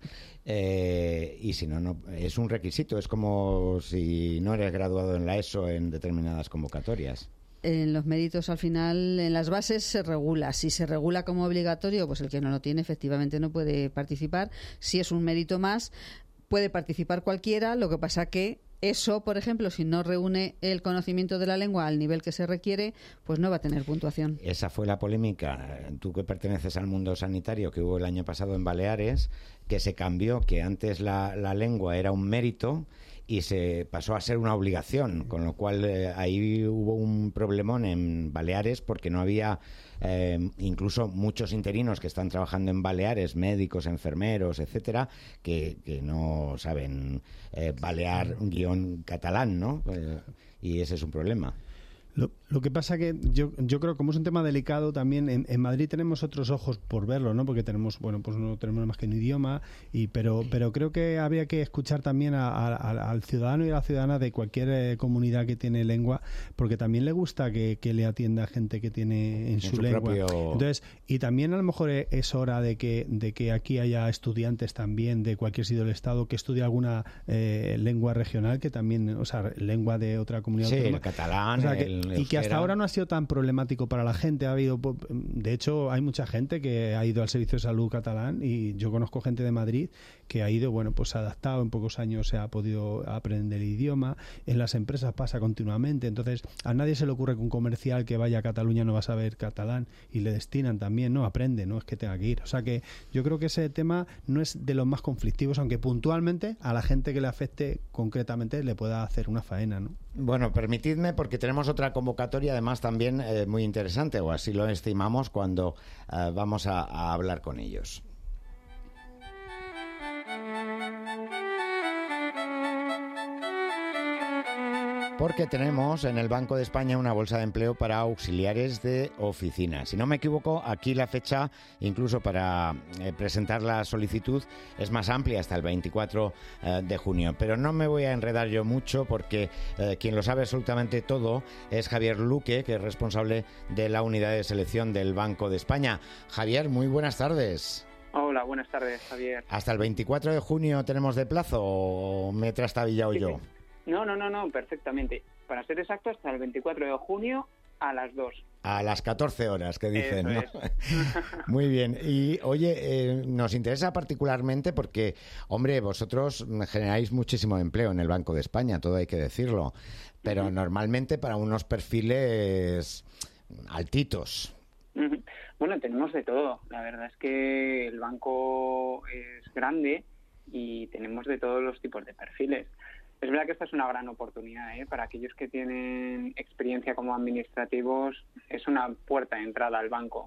S2: eh, y si no, no, es un requisito. Es como si no eres graduado en la ESO en determinadas convocatorias.
S5: en los méritos al final, en las bases se regula. Si se regula como obligatorio, pues el que no lo tiene efectivamente no puede participar. Si es un mérito más, puede participar cualquiera. Lo que pasa que eso, por ejemplo, si no reúne el conocimiento de la lengua al nivel que se requiere, pues no va a tener puntuación.
S2: Esa fue la polémica. Tú que perteneces al mundo sanitario que hubo el año pasado en Baleares, que se cambió, que antes la, la lengua era un mérito y se pasó a ser una obligación, con lo cual eh, ahí hubo un problemón en Baleares porque no había eh, incluso muchos interinos que están trabajando en Baleares, médicos, enfermeros, etcétera, que, que no saben eh, balear un guión catalán, ¿no? Eh, y ese es un problema.
S6: Lo, lo que pasa que yo, yo creo que como es un tema delicado también, en, en Madrid tenemos otros ojos por verlo, ¿no? Porque tenemos, bueno, pues no tenemos más que un idioma, y pero pero creo que habría que escuchar también a, a, al ciudadano y a la ciudadana de cualquier eh, comunidad que tiene lengua, porque también le gusta que, que le atienda gente que tiene en, en su, su lengua. Propio... Entonces, y también a lo mejor es hora de que, de que aquí haya estudiantes también de cualquier sitio del Estado que estudie alguna eh, lengua regional, que también, o sea, lengua de otra comunidad
S2: sí,
S6: autónoma.
S2: El catalán,
S6: o sea, que,
S2: el
S6: y que hasta ahora no ha sido tan problemático para la gente. Ha habido, de hecho, hay mucha gente que ha ido al Servicio de Salud catalán, y yo conozco gente de Madrid que ha ido, bueno, pues se ha adaptado, en pocos años se ha podido aprender el idioma, en las empresas pasa continuamente, entonces a nadie se le ocurre que un comercial que vaya a Cataluña no va a saber catalán, y le destinan también, no aprende, no es que tenga que ir. O sea que yo creo que ese tema no es de los más conflictivos, aunque puntualmente a la gente que le afecte concretamente le pueda hacer una faena, ¿no?
S2: Bueno, permitidme, porque tenemos otra convocatoria además también eh, muy interesante, o así lo estimamos cuando eh, vamos a, a hablar con ellos. Porque tenemos en el Banco de España una bolsa de empleo para auxiliares de oficina. Si no me equivoco, aquí la fecha, incluso para eh, presentar la solicitud, es más amplia, hasta el veinticuatro eh, de junio. Pero no me voy a enredar yo mucho, porque eh, quien lo sabe absolutamente todo es Javier Luque, que es responsable de la unidad de selección del Banco de España. Javier, muy buenas tardes.
S15: Hola, buenas tardes, Javier.
S2: ¿Hasta el veinticuatro de junio tenemos de plazo o me he trastabillado
S15: sí,
S2: yo?
S15: Sí. No, no, no, no, perfectamente. Para ser exacto, hasta el veinticuatro de junio a las dos.
S2: A las catorce horas, que dicen,
S15: Eso
S2: ¿no?
S15: Es.
S2: Muy bien. Y, oye, eh, nos interesa particularmente porque, hombre, vosotros generáis muchísimo empleo en el Banco de España, todo hay que decirlo, pero uh-huh. normalmente para unos perfiles altitos.
S15: Uh-huh. Bueno, tenemos de todo. La verdad es que el banco es grande y tenemos de todos los tipos de perfiles. Es verdad que esta es una gran oportunidad, ¿eh? Para aquellos que tienen experiencia como administrativos, es una puerta de entrada al banco.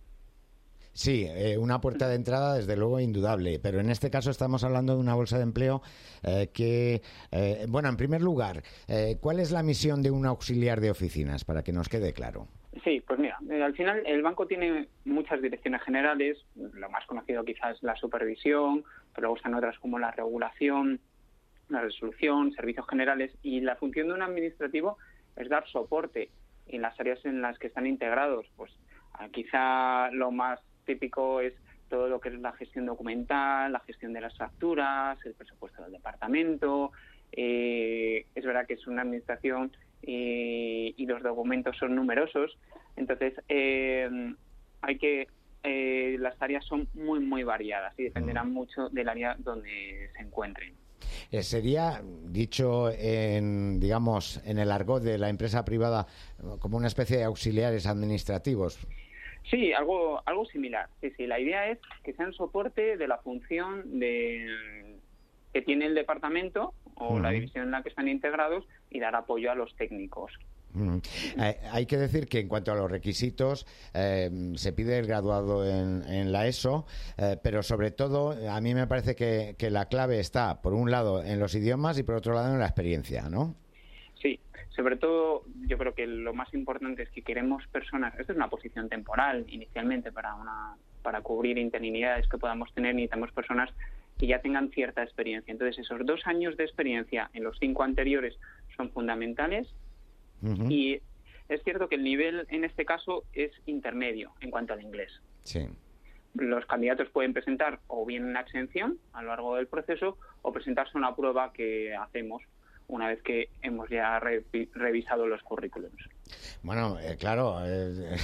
S2: Sí, eh, una puerta de entrada desde luego indudable, pero en este caso estamos hablando de una bolsa de empleo eh, que, eh, bueno, en primer lugar, eh, ¿cuál es la misión de un auxiliar de oficinas, para que nos quede claro?
S15: Sí, pues mira, eh, al final el banco tiene muchas direcciones generales, lo más conocido quizás es la supervisión, pero luego están otras como la regulación, la resolución, servicios generales, y la función de un administrativo es dar soporte en las áreas en las que están integrados. Pues quizá lo más típico es todo lo que es la gestión documental, la gestión de las facturas, el presupuesto del departamento. Eh, es verdad que es una administración eh, y los documentos son numerosos, entonces eh, hay que eh, las áreas son muy muy variadas y dependerán mucho del área donde se encuentren.
S2: Eh, sería, dicho en, digamos, en el argot de la empresa privada, como una especie de auxiliares administrativos.
S15: Sí, algo algo similar. Sí, sí. La idea es que sean soporte de la función de que tiene el departamento o uh-huh. la división en la que están integrados y dar apoyo a los técnicos.
S2: Mm. Eh, hay que decir que en cuanto a los requisitos eh, se pide el graduado en, en la ESO, eh, pero sobre todo a mí me parece que, que la clave está por un lado en los idiomas y por otro lado en la experiencia, ¿no?
S15: Sí, sobre todo yo creo que lo más importante es que queremos personas, esta es una posición temporal inicialmente para una para cubrir interinidades que podamos tener, necesitamos personas que ya tengan cierta experiencia. Entonces esos dos años de experiencia en los cinco anteriores son fundamentales. Uh-huh. Y es cierto que el nivel en este caso es intermedio en cuanto al inglés.
S2: Sí.
S15: Los candidatos pueden presentar o bien una exención a lo largo del proceso o presentarse una prueba que hacemos una vez que hemos ya re- revisado los currículums.
S2: Bueno, eh, claro, eh,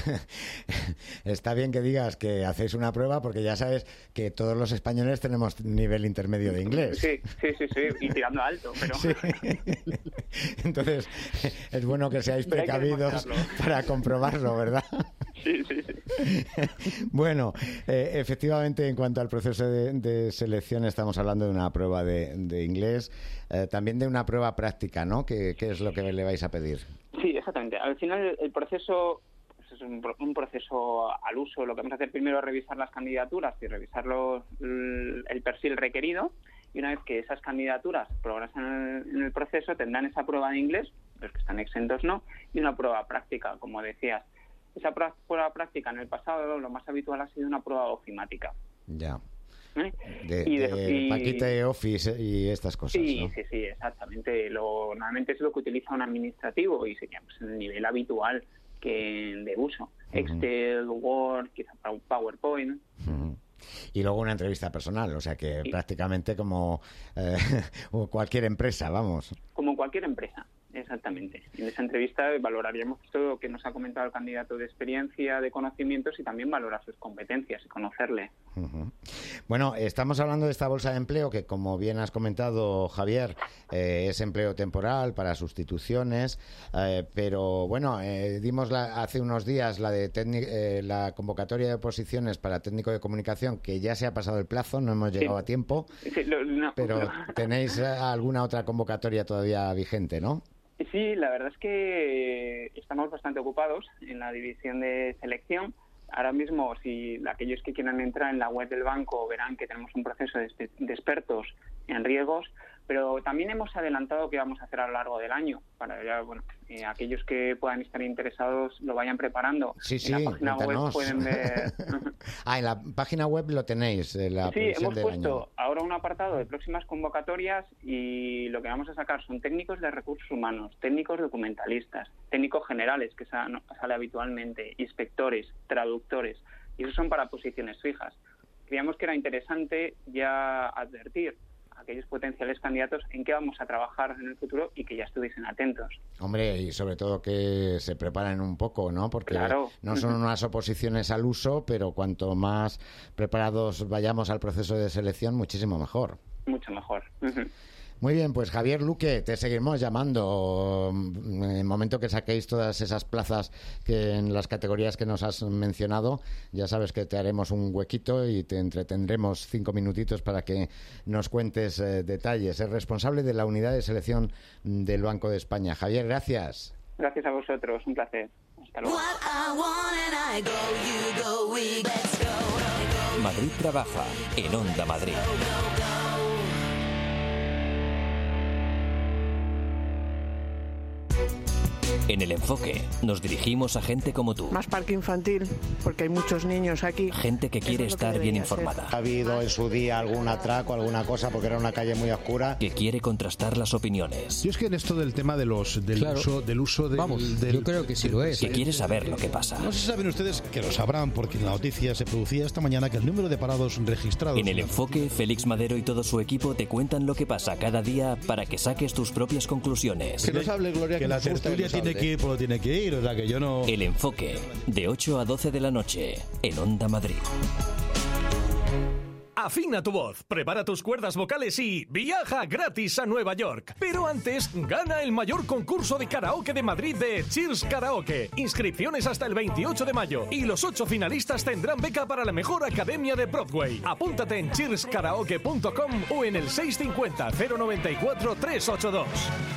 S2: está bien que digas que hacéis una prueba porque ya sabes que todos los españoles tenemos nivel intermedio de inglés.
S15: Sí, sí, sí, sí, y tirando alto, pero... Sí.
S2: Entonces, es bueno que seáis precavidos para comprobarlo, ¿verdad?
S15: Sí, sí, sí.
S2: Bueno, eh, efectivamente, en cuanto al proceso de, de selección, estamos hablando de una prueba de, de inglés, eh, también de una prueba práctica, ¿no? ¿Qué, qué es lo que le vais a pedir?
S15: Sí, exactamente. Al final, el proceso pues es un, un proceso al uso. Lo que vamos a hacer primero es revisar las candidaturas y revisar los, el, el perfil requerido. Y una vez que esas candidaturas progresan en el, en el proceso, tendrán esa prueba de inglés, los que están exentos no, y una prueba práctica, como decías. Esa prueba práctica en el pasado lo más habitual ha sido una prueba ofimática.
S2: Ya.
S15: ¿Eh?
S2: De, y de, de y, paquete Office y estas cosas,
S15: sí,
S2: ¿no?
S15: Sí, sí, exactamente. Lo, normalmente es lo que utiliza un administrativo y sería pues, el nivel habitual que de uso. Uh-huh. Excel, Word, quizá PowerPoint.
S2: Uh-huh. Y luego una entrevista personal, o sea que sí. prácticamente como eh, cualquier empresa, vamos.
S15: Como cualquier empresa. Exactamente. En esa entrevista valoraríamos todo lo que nos ha comentado el candidato de experiencia, de conocimientos y también valorar sus competencias y conocerle.
S2: Uh-huh. Bueno, estamos hablando de esta bolsa de empleo que, como bien has comentado, Javier, eh, es empleo temporal para sustituciones, eh, pero bueno, eh, dimos la, hace unos días la de técnic, eh, la convocatoria de posiciones para técnico de comunicación, que ya se ha pasado el plazo, no hemos llegado sí. a tiempo,
S15: sí, lo, no,
S2: pero
S15: no.
S2: tenéis alguna otra convocatoria todavía vigente, ¿no?
S15: Sí, la verdad es que estamos bastante ocupados en la división de selección. Ahora mismo, si aquellos que quieran entrar en la web del banco verán que tenemos un proceso de, de expertos en riesgos, pero también hemos adelantado que vamos a hacer a lo largo del año para ya, bueno, eh, aquellos que puedan estar interesados lo vayan preparando.
S2: Sí, sí,
S15: en la página
S2: cuéntanos.
S15: web pueden ver.
S2: Ah, en la página web lo tenéis, la
S15: sí, hemos
S2: del
S15: puesto
S2: año.
S15: ahora un apartado de próximas convocatorias y lo que vamos a sacar son técnicos de recursos humanos, técnicos documentalistas, técnicos generales que sale habitualmente, inspectores, traductores, y eso son para posiciones fijas. Creíamos que era interesante ya advertir a aquellos potenciales candidatos en qué vamos a trabajar en el futuro y que ya estuviesen atentos.
S2: Hombre, y sobre todo que se preparen un poco, ¿no? Porque
S15: claro.
S2: no son unas oposiciones al uso, pero cuanto más preparados vayamos al proceso de selección, muchísimo mejor.
S15: Mucho mejor. Uh-huh.
S2: Muy bien, pues Javier Luque, te seguiremos llamando en el momento que saquéis todas esas plazas que en las categorías que nos has mencionado. Ya sabes que te haremos un huequito y te entretendremos cinco minutitos para que nos cuentes eh, detalles. Es responsable de la unidad de selección del Banco de España. Javier, gracias.
S15: Gracias a vosotros, un placer. Hasta luego.
S1: Madrid trabaja en Onda Madrid. En El Enfoque nos dirigimos a gente como tú.
S16: Más parque infantil, porque hay muchos niños aquí.
S1: Gente que quiere estar bien informada.
S17: Ha habido en su día algún atraco, alguna cosa, porque era una calle muy oscura.
S1: Que quiere contrastar las opiniones.
S18: Yo es que en esto del tema de los del
S19: claro.
S18: uso del uso del,
S19: Vamos,
S18: del,
S19: yo creo que sí lo es.
S1: Que quiere saber lo que pasa.
S18: No sé si saben ustedes, que lo sabrán, porque en la noticia se producía esta mañana que el número de parados registrados...
S1: En El Enfoque, Félix Madero y todo su equipo te cuentan lo que pasa cada día para que saques tus propias conclusiones.
S18: Que nos hable, Gloria, que, que la tertulia tiene que ir por lo tiene que ir. O sea que yo no...
S1: El Enfoque, de ocho a doce de la noche, en Onda Madrid.
S20: Afina tu voz, prepara tus cuerdas vocales y viaja gratis a Nueva York. Pero antes, gana el mayor concurso de karaoke de Madrid de Cheers Karaoke. Inscripciones hasta el veintiocho de mayo. Y los ocho finalistas tendrán beca para la mejor academia de Broadway. Apúntate en cheers karaoke punto com o en el seis cinco cero, cero nueve cuatro, tres ocho dos.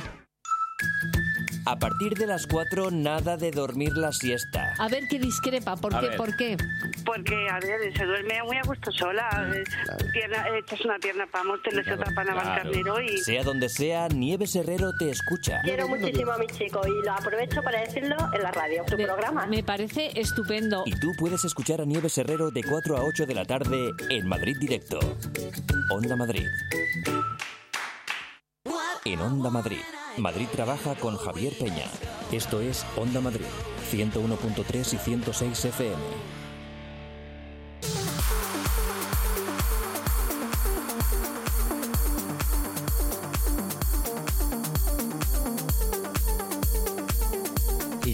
S1: A partir de las cuatro, nada de dormir la siesta.
S5: A ver qué discrepa, ¿por qué? ¿Por qué?
S10: Porque, a ver, se duerme muy a gusto sola. Pierna, echas una pierna para Móstoles, otra para Navalcarnero y...
S1: Sea donde sea, Nieves Herrero te escucha.
S11: Quiero muchísimo a mi chico y lo aprovecho para decirlo en la radio, tu
S5: Me,
S11: programa.
S5: Me parece estupendo.
S1: Y tú puedes escuchar a Nieves Herrero de cuatro a ocho de la tarde en Madrid Directo. Onda Madrid. En Onda Madrid. Madrid trabaja con Javier Peña. Esto es Onda Madrid, ciento uno punto tres y ciento seis F M.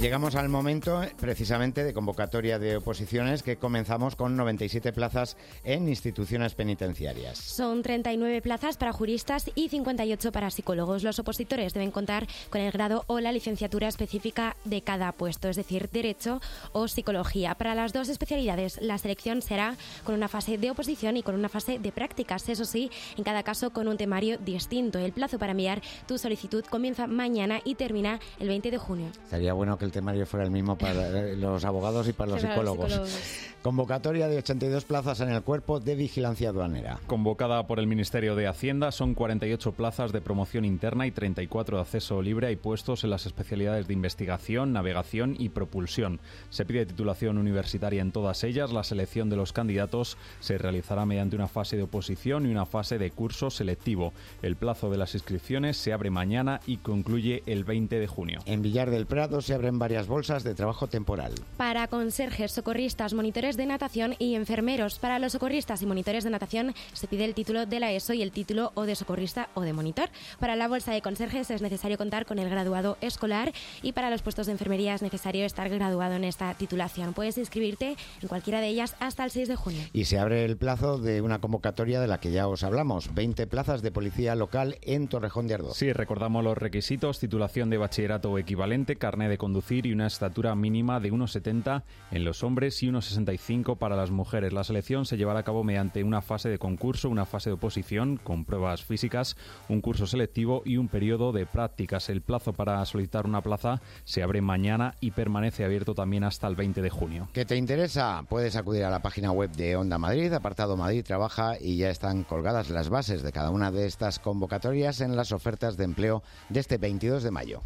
S2: llegamos al momento precisamente de convocatoria de oposiciones, que comenzamos con noventa y siete plazas en instituciones penitenciarias.
S4: Son treinta y nueve plazas para juristas y cincuenta y ocho para psicólogos. Los opositores deben contar con el grado o la licenciatura específica de cada puesto, es decir, Derecho o Psicología. Para las dos especialidades, la selección será con una fase de oposición y con una fase de prácticas, eso sí, en cada caso con un temario distinto. El plazo para enviar tu solicitud comienza mañana y termina el veinte de junio.
S2: Sería bueno que el temario fuera el mismo para los abogados y para los psicólogos. Los psicólogos. Convocatoria de ochenta y dos plazas en el Cuerpo de Vigilancia Aduanera.
S3: Convocada por el Ministerio de Hacienda, son cuarenta y ocho plazas de promoción interna y treinta y cuatro de acceso libre y puestos en las especialidades de investigación, navegación y propulsión. Se pide titulación universitaria en todas ellas. La selección de los candidatos se realizará mediante una fase de oposición y una fase de curso selectivo. El plazo de las inscripciones se abre mañana y concluye el veinte de junio.
S2: En Villar del Prado se abren varias bolsas de trabajo temporal.
S4: Para conserjes, socorristas, monitores de natación y enfermeros. Para los socorristas y monitores de natación se pide el título de la ESO y el título o de socorrista o de monitor. Para la bolsa de conserjes es necesario contar con el graduado escolar y para los puestos de enfermería es necesario estar graduado en esta titulación. Puedes inscribirte en cualquiera de ellas hasta el seis de junio.
S2: Y se abre el plazo de una convocatoria de la que ya os hablamos. veinte plazas de policía local en Torrejón de Ardoz.
S3: Sí, recordamos los requisitos: titulación de bachillerato o equivalente, carné de conducir y una estatura mínima de uno setenta en los hombres y uno sesenta y cinco para las mujeres. La selección se llevará a cabo mediante una fase de concurso, una fase de oposición con pruebas físicas, un curso selectivo y un periodo de prácticas. El plazo para solicitar una plaza se abre mañana y permanece abierto también hasta el veinte de junio.
S2: ¿Qué te interesa? Puedes acudir a la página web de Onda Madrid, apartado Madrid Trabaja, y ya están colgadas las bases de cada una de estas convocatorias en las ofertas de empleo de este veintidós de mayo.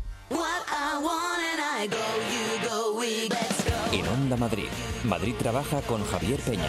S1: En Onda Madrid, Madrid Trabaja con Javier Peña.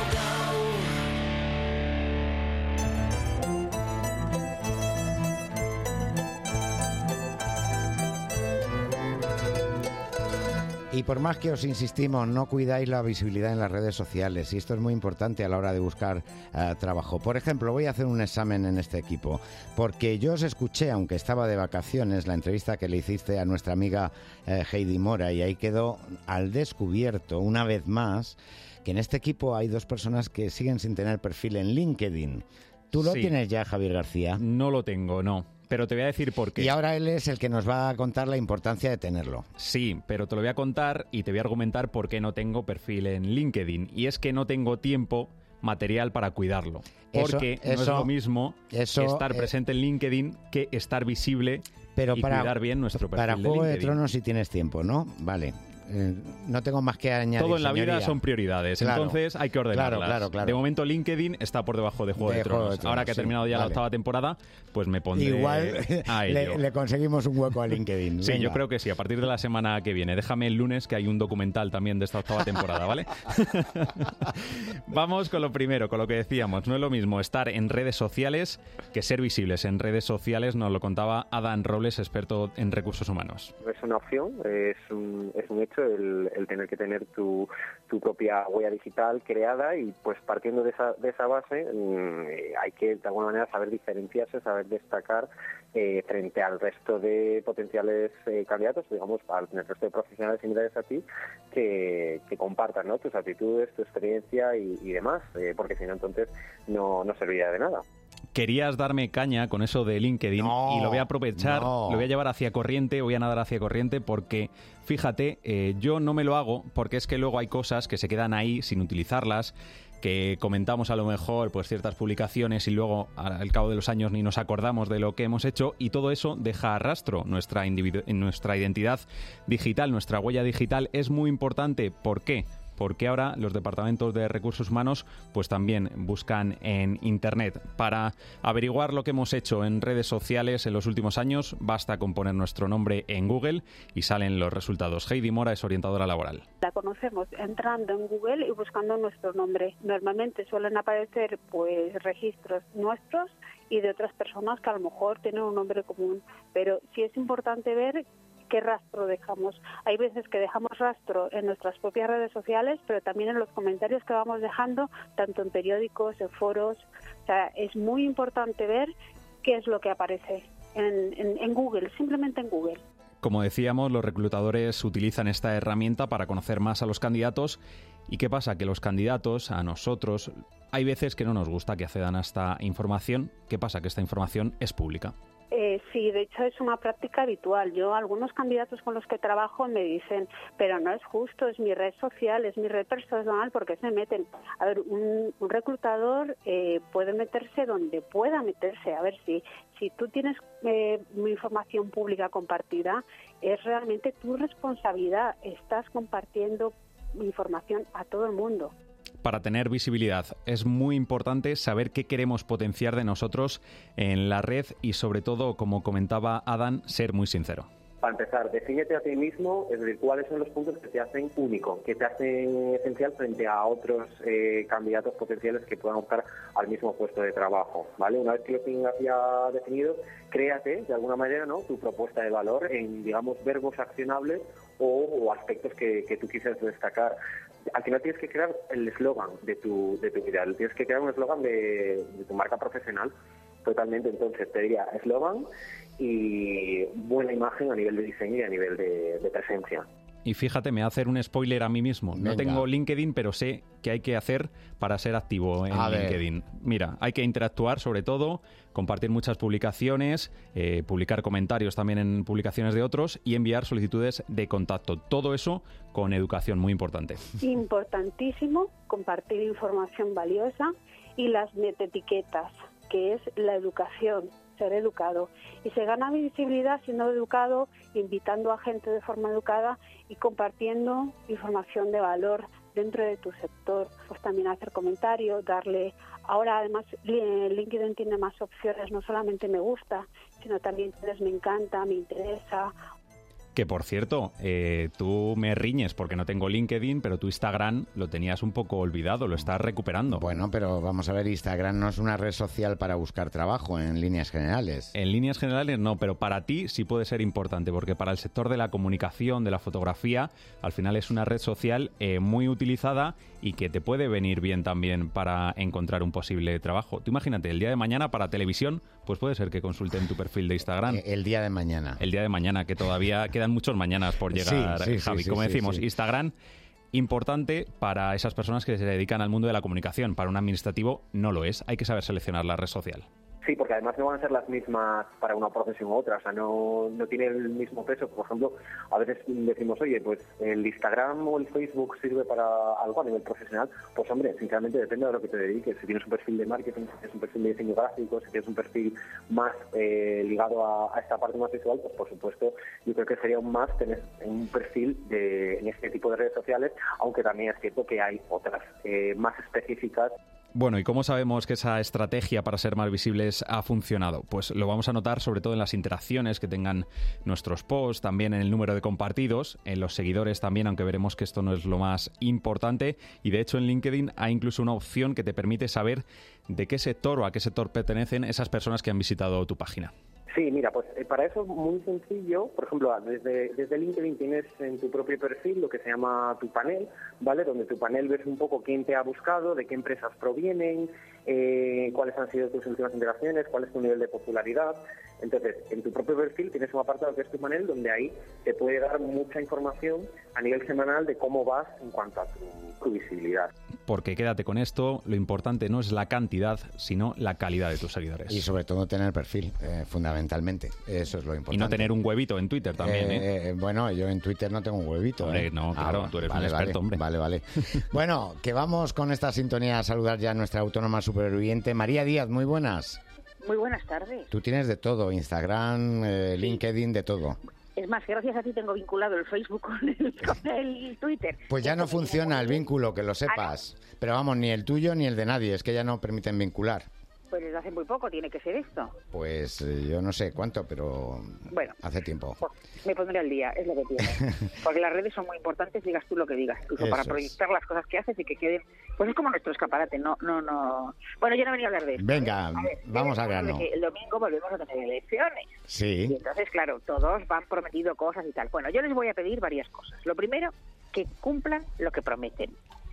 S2: Y por más que os insistimos, no cuidáis la visibilidad en las redes sociales, y esto es muy importante a la hora de buscar uh, trabajo. Por ejemplo, voy a hacer un examen en este equipo, porque yo os escuché, aunque estaba de vacaciones, la entrevista que le hiciste a nuestra amiga uh, Heidi Mora, y ahí quedó al descubierto, una vez más, que en este equipo hay dos personas que siguen sin tener perfil en LinkedIn. ¿Tú lo sí. tienes ya, Javier García?
S3: No lo tengo, no. Pero te voy a decir por qué.
S2: Y ahora él es el que nos va a contar la importancia de tenerlo.
S3: Sí, pero te lo voy a contar y te voy a argumentar por qué no tengo perfil en LinkedIn. Y es que no tengo tiempo material para cuidarlo. Porque eso, eso, no es lo mismo eso, estar eh, presente en LinkedIn que estar visible pero y para, cuidar bien nuestro perfil
S2: para
S3: de
S2: Juego
S3: LinkedIn.
S2: de Tronos sí tienes tiempo, ¿no? Vale. Eh, no tengo más que añadir.
S3: Todo en la
S2: señoría.
S3: vida son prioridades, claro, entonces hay que ordenarlas.
S2: Claro, claro, claro.
S3: De momento LinkedIn está por debajo de Juego de, de, Tronos. Juego de Tronos. Ahora que ha terminado sí, ya vale. la octava temporada, pues me pondré
S2: Igual
S3: a
S2: le, le conseguimos un hueco a LinkedIn.
S3: Sí,
S2: Venga.
S3: yo creo que sí, a partir de la semana que viene. Déjame el lunes que hay un documental también de esta octava temporada, ¿vale? Vamos con lo primero, con lo que decíamos. No es lo mismo estar en redes sociales que ser visibles en redes sociales. Nos lo contaba Adán Robles, experto en recursos humanos.
S19: Es una opción, es un, es un hecho el, el tener que tener tu, tu propia huella digital creada, y pues partiendo de esa, de esa base mmm, hay que de alguna manera saber diferenciarse, saber destacar eh, frente al resto de potenciales eh, candidatos, digamos, al resto de profesionales similares a ti que, que compartan, ¿no?, tus actitudes, tu experiencia y, y demás, eh, porque si no entonces no, no serviría de nada.
S3: Querías darme caña con eso de LinkedIn no, y lo voy a aprovechar, no. lo voy a llevar hacia corriente, voy a nadar hacia corriente porque, fíjate, eh, yo no me lo hago porque es que luego hay cosas que se quedan ahí sin utilizarlas, que comentamos a lo mejor pues ciertas publicaciones y luego al cabo de los años ni nos acordamos de lo que hemos hecho, y todo eso deja rastro. Nuestra, individu- nuestra identidad digital, nuestra huella digital es muy importante. ¿Por qué? Porque ahora los departamentos de recursos humanos pues también buscan en Internet. Para averiguar lo que hemos hecho en redes sociales en los últimos años, basta con poner nuestro nombre en Google y salen los resultados. Heidi Mora es orientadora laboral.
S14: La conocemos entrando en Google y buscando nuestro nombre. Normalmente suelen aparecer pues registros nuestros y de otras personas que a lo mejor tienen un nombre común, pero sí es importante ver qué rastro dejamos. Hay veces que dejamos rastro en nuestras propias redes sociales, pero también en los comentarios que vamos dejando, tanto en periódicos, en foros. O sea, es muy importante ver qué es lo que aparece en, en, en Google, simplemente en Google.
S3: Como decíamos, los reclutadores utilizan esta herramienta para conocer más a los candidatos. ¿Y qué pasa? Que los candidatos, a nosotros, hay veces que no nos gusta que accedan a esta información. ¿Qué pasa? Que esta información es pública.
S14: Eh, sí, de hecho es una práctica habitual. Yo, algunos candidatos con los que trabajo me dicen, pero no es justo, es mi red social, es mi red personal, ¿por qué se meten? A ver, un, un reclutador eh, puede meterse donde pueda meterse. A ver, si, si tú tienes eh, información pública compartida, es realmente tu responsabilidad. Estás compartiendo información a todo el mundo.
S3: Para tener visibilidad es muy importante saber qué queremos potenciar de nosotros en la red y, sobre todo, como comentaba Adán, ser muy sincero.
S19: Para empezar, defínete a ti mismo, es decir, cuáles son los puntos que te hacen único, que te hacen esencial frente a otros eh, candidatos potenciales que puedan optar al mismo puesto de trabajo, ¿vale? Una vez que lo tengas ya definido, créate, de alguna manera, ¿no?, tu propuesta de valor en, digamos, verbos accionables o, o aspectos que, que tú quisieras destacar. Al final tienes que crear el eslogan de tu, de tu vida, tienes que crear un eslogan de, de tu marca profesional, totalmente. Entonces te diría eslogan y buena imagen a nivel de diseño y a nivel de, de presencia.
S3: Y fíjate, me voy a hacer un spoiler a mí mismo.
S2: Venga.
S3: No tengo LinkedIn, pero sé qué hay que hacer para ser activo en
S2: a
S3: LinkedIn.
S2: Ver.
S3: Mira, hay que interactuar sobre todo, compartir muchas publicaciones, eh, publicar comentarios también en publicaciones de otros y enviar solicitudes de contacto. Todo eso con educación, muy importante.
S14: Importantísimo compartir información valiosa y las metaetiquetas, que es la educación. Ser educado, y se gana visibilidad siendo educado, invitando a gente de forma educada y compartiendo información de valor dentro de tu sector. Pues también hacer comentarios, darle, ahora además LinkedIn tiene más opciones, no solamente me gusta, sino también tienes me encanta, me interesa.
S3: Que, por cierto, eh, tú me riñes porque no tengo LinkedIn, pero tu Instagram lo tenías un poco olvidado, lo estás recuperando.
S2: Bueno, pero vamos a ver, Instagram no es una red social para buscar trabajo en líneas generales.
S3: En líneas generales no, pero para ti sí puede ser importante, porque para el sector de la comunicación, de la fotografía, al final es una red social eh, muy utilizada y que te puede venir bien también para encontrar un posible trabajo. Tú imagínate, el día de mañana para televisión, pues puede ser que consulten tu perfil de Instagram.
S2: El día de mañana.
S3: El día de mañana, que todavía quedan muchos mañanas por llegar,
S2: sí, sí,
S3: Javi.
S2: sí,
S3: Como
S2: sí,
S3: decimos,
S2: sí.
S3: Instagram, importante para esas personas que se dedican al mundo de la comunicación. Para un administrativo no lo es. Hay que saber seleccionar la red social.
S19: Sí, porque además no van a ser las mismas para una profesión u otra, o sea, no, no tiene el mismo peso. Por ejemplo, a veces decimos, oye, pues el Instagram o el Facebook sirve para algo a nivel profesional. Pues hombre, sinceramente depende de lo que te dediques. Si tienes un perfil de marketing, si tienes un perfil de diseño gráfico, si tienes un perfil más eh, ligado a, a esta parte más visual, pues por supuesto, yo creo que sería un más tener un perfil de, en este tipo de redes sociales, aunque también es cierto que hay otras eh, más específicas.
S3: Bueno, ¿y cómo sabemos que esa estrategia para ser más visibles ha funcionado? Pues lo vamos a notar sobre todo en las interacciones que tengan nuestros posts, también en el número de compartidos, en los seguidores también, aunque veremos que esto no es lo más importante. Y de hecho en LinkedIn hay incluso una opción que te permite saber de qué sector o a qué sector pertenecen esas personas que han visitado tu página.
S19: Sí, mira, pues eh, para eso es muy sencillo. Por ejemplo, desde, desde LinkedIn tienes en tu propio perfil lo que se llama tu panel, ¿vale? Donde tu panel ves un poco quién te ha buscado, de qué empresas provienen, eh, cuáles han sido tus últimas interacciones, cuál es tu nivel de popularidad. Entonces, en tu propio perfil tienes un apartado que es tu panel, donde ahí te puede dar mucha información a nivel semanal de cómo vas en cuanto a tu, tu visibilidad.
S3: Porque quédate con esto, lo importante no es la cantidad, sino la calidad de tus seguidores.
S2: Y sobre todo tener perfil, eh, fundamentalmente. Eso es lo importante.
S3: Y no tener un huevito en Twitter también, ¿eh?
S2: eh bueno, yo en Twitter no tengo un huevito.
S3: Hombre,
S2: ¿eh?
S3: no, claro,
S2: ah,
S3: tú eres
S2: vale,
S3: un experto,
S2: vale,
S3: hombre.
S2: Vale, vale. Bueno, que vamos con esta sintonía a saludar ya a nuestra autónoma superviviente. María Díaz, muy buenas.
S21: Muy buenas tardes.
S2: Tú tienes de todo, Instagram, eh, LinkedIn, de todo.
S21: Es más, gracias a ti tengo vinculado el Facebook con el, con el Twitter.
S2: Pues ya no funciona el vínculo, que lo sepas. Pero vamos, ni el tuyo ni el de nadie, es que ya no permiten vincular.
S21: Pues desde hace muy poco tiene que ser esto.
S2: Pues eh, yo no sé cuánto, pero
S21: bueno,
S2: hace tiempo.
S21: Pues me pondré al día, es lo que tiene. Porque las redes son muy importantes, digas tú lo que digas, incluso para proyectar las cosas que haces y que queden... Pues es como nuestro escaparate, no, no, no... Bueno, yo no venía a hablar de esto.
S2: Venga,
S21: a ver,
S2: vamos al grano.
S21: El domingo volvemos a tener elecciones.
S2: Sí.
S21: Y entonces, claro, todos van prometiendo cosas y tal. Bueno, yo les voy a pedir varias cosas. Lo primero, que cumplan lo que prometen.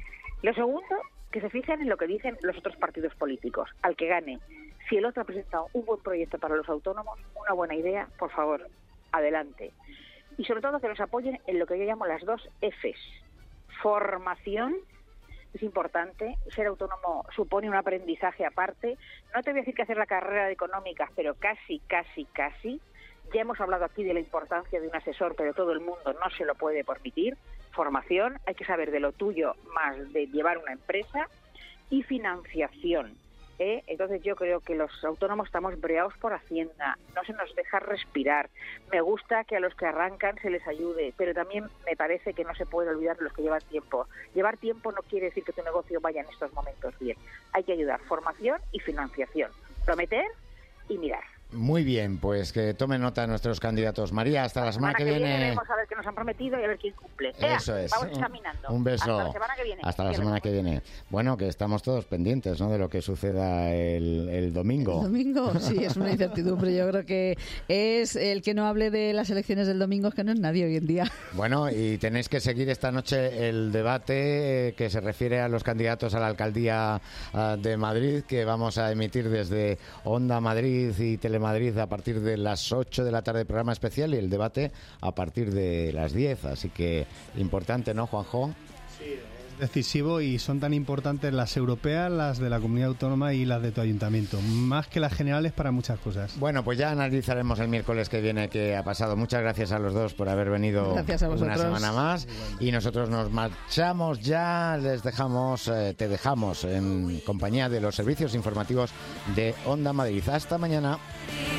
S21: Lo segundo, que se fijen en lo que dicen los otros partidos políticos. Al que gane, si el otro ha presentado un buen proyecto para los autónomos, una buena idea, por favor, adelante. y sobre todo que nos apoyen en lo que yo llamo las dos Fs. Formación, es importante, ser autónomo supone un aprendizaje aparte. No te voy a decir que hacer la carrera de económicas, pero casi, casi, casi. Ya hemos hablado aquí de la importancia de un asesor, pero todo el mundo no se lo puede permitir. Formación, hay que saber de lo tuyo más de llevar una empresa. Y financiación. ¿eh? Entonces yo creo que los autónomos estamos breados por Hacienda, no se nos deja respirar. Me gusta que a los que arrancan se les ayude, pero también me parece que no se puede olvidar de los que llevan tiempo. Llevar tiempo no quiere decir que tu negocio vaya en estos momentos bien. Hay que ayudar, formación y financiación. Prometer y mirar.
S2: Muy bien, pues que tomen nota nuestros candidatos. María, hasta la, la semana, semana que, que viene.
S21: viene. Vamos a ver qué nos han prometido y a ver quién cumple.
S2: Eso
S21: Ea,
S2: es.
S21: Vamos examinando.
S2: Un beso.
S21: Hasta la semana que viene.
S2: Hasta la semana que viene. Bueno, que estamos todos pendientes, ¿no?, de lo que suceda el, el domingo.
S5: El domingo, sí, es una incertidumbre. Yo creo que es el que no hable de las elecciones del domingo, es que no es nadie hoy en día.
S2: Bueno, y tenéis que seguir esta noche el debate que se refiere a los candidatos a la alcaldía de Madrid, que vamos a emitir desde Onda Madrid y Telemadrid a partir de las ocho de la tarde, programa especial, y el debate a partir de las diez. Así que importante, ¿no, Juanjo?
S6: Sí, es decisivo, y son tan importantes las europeas, las de la comunidad autónoma y las de tu ayuntamiento, más que las generales para muchas cosas.
S2: Bueno, pues ya analizaremos el miércoles que viene qué ha pasado. Muchas gracias a los dos por haber venido una semana más. Y nosotros nos marchamos ya, les dejamos, eh, te dejamos en compañía de los servicios informativos de Onda Madrid. Hasta mañana.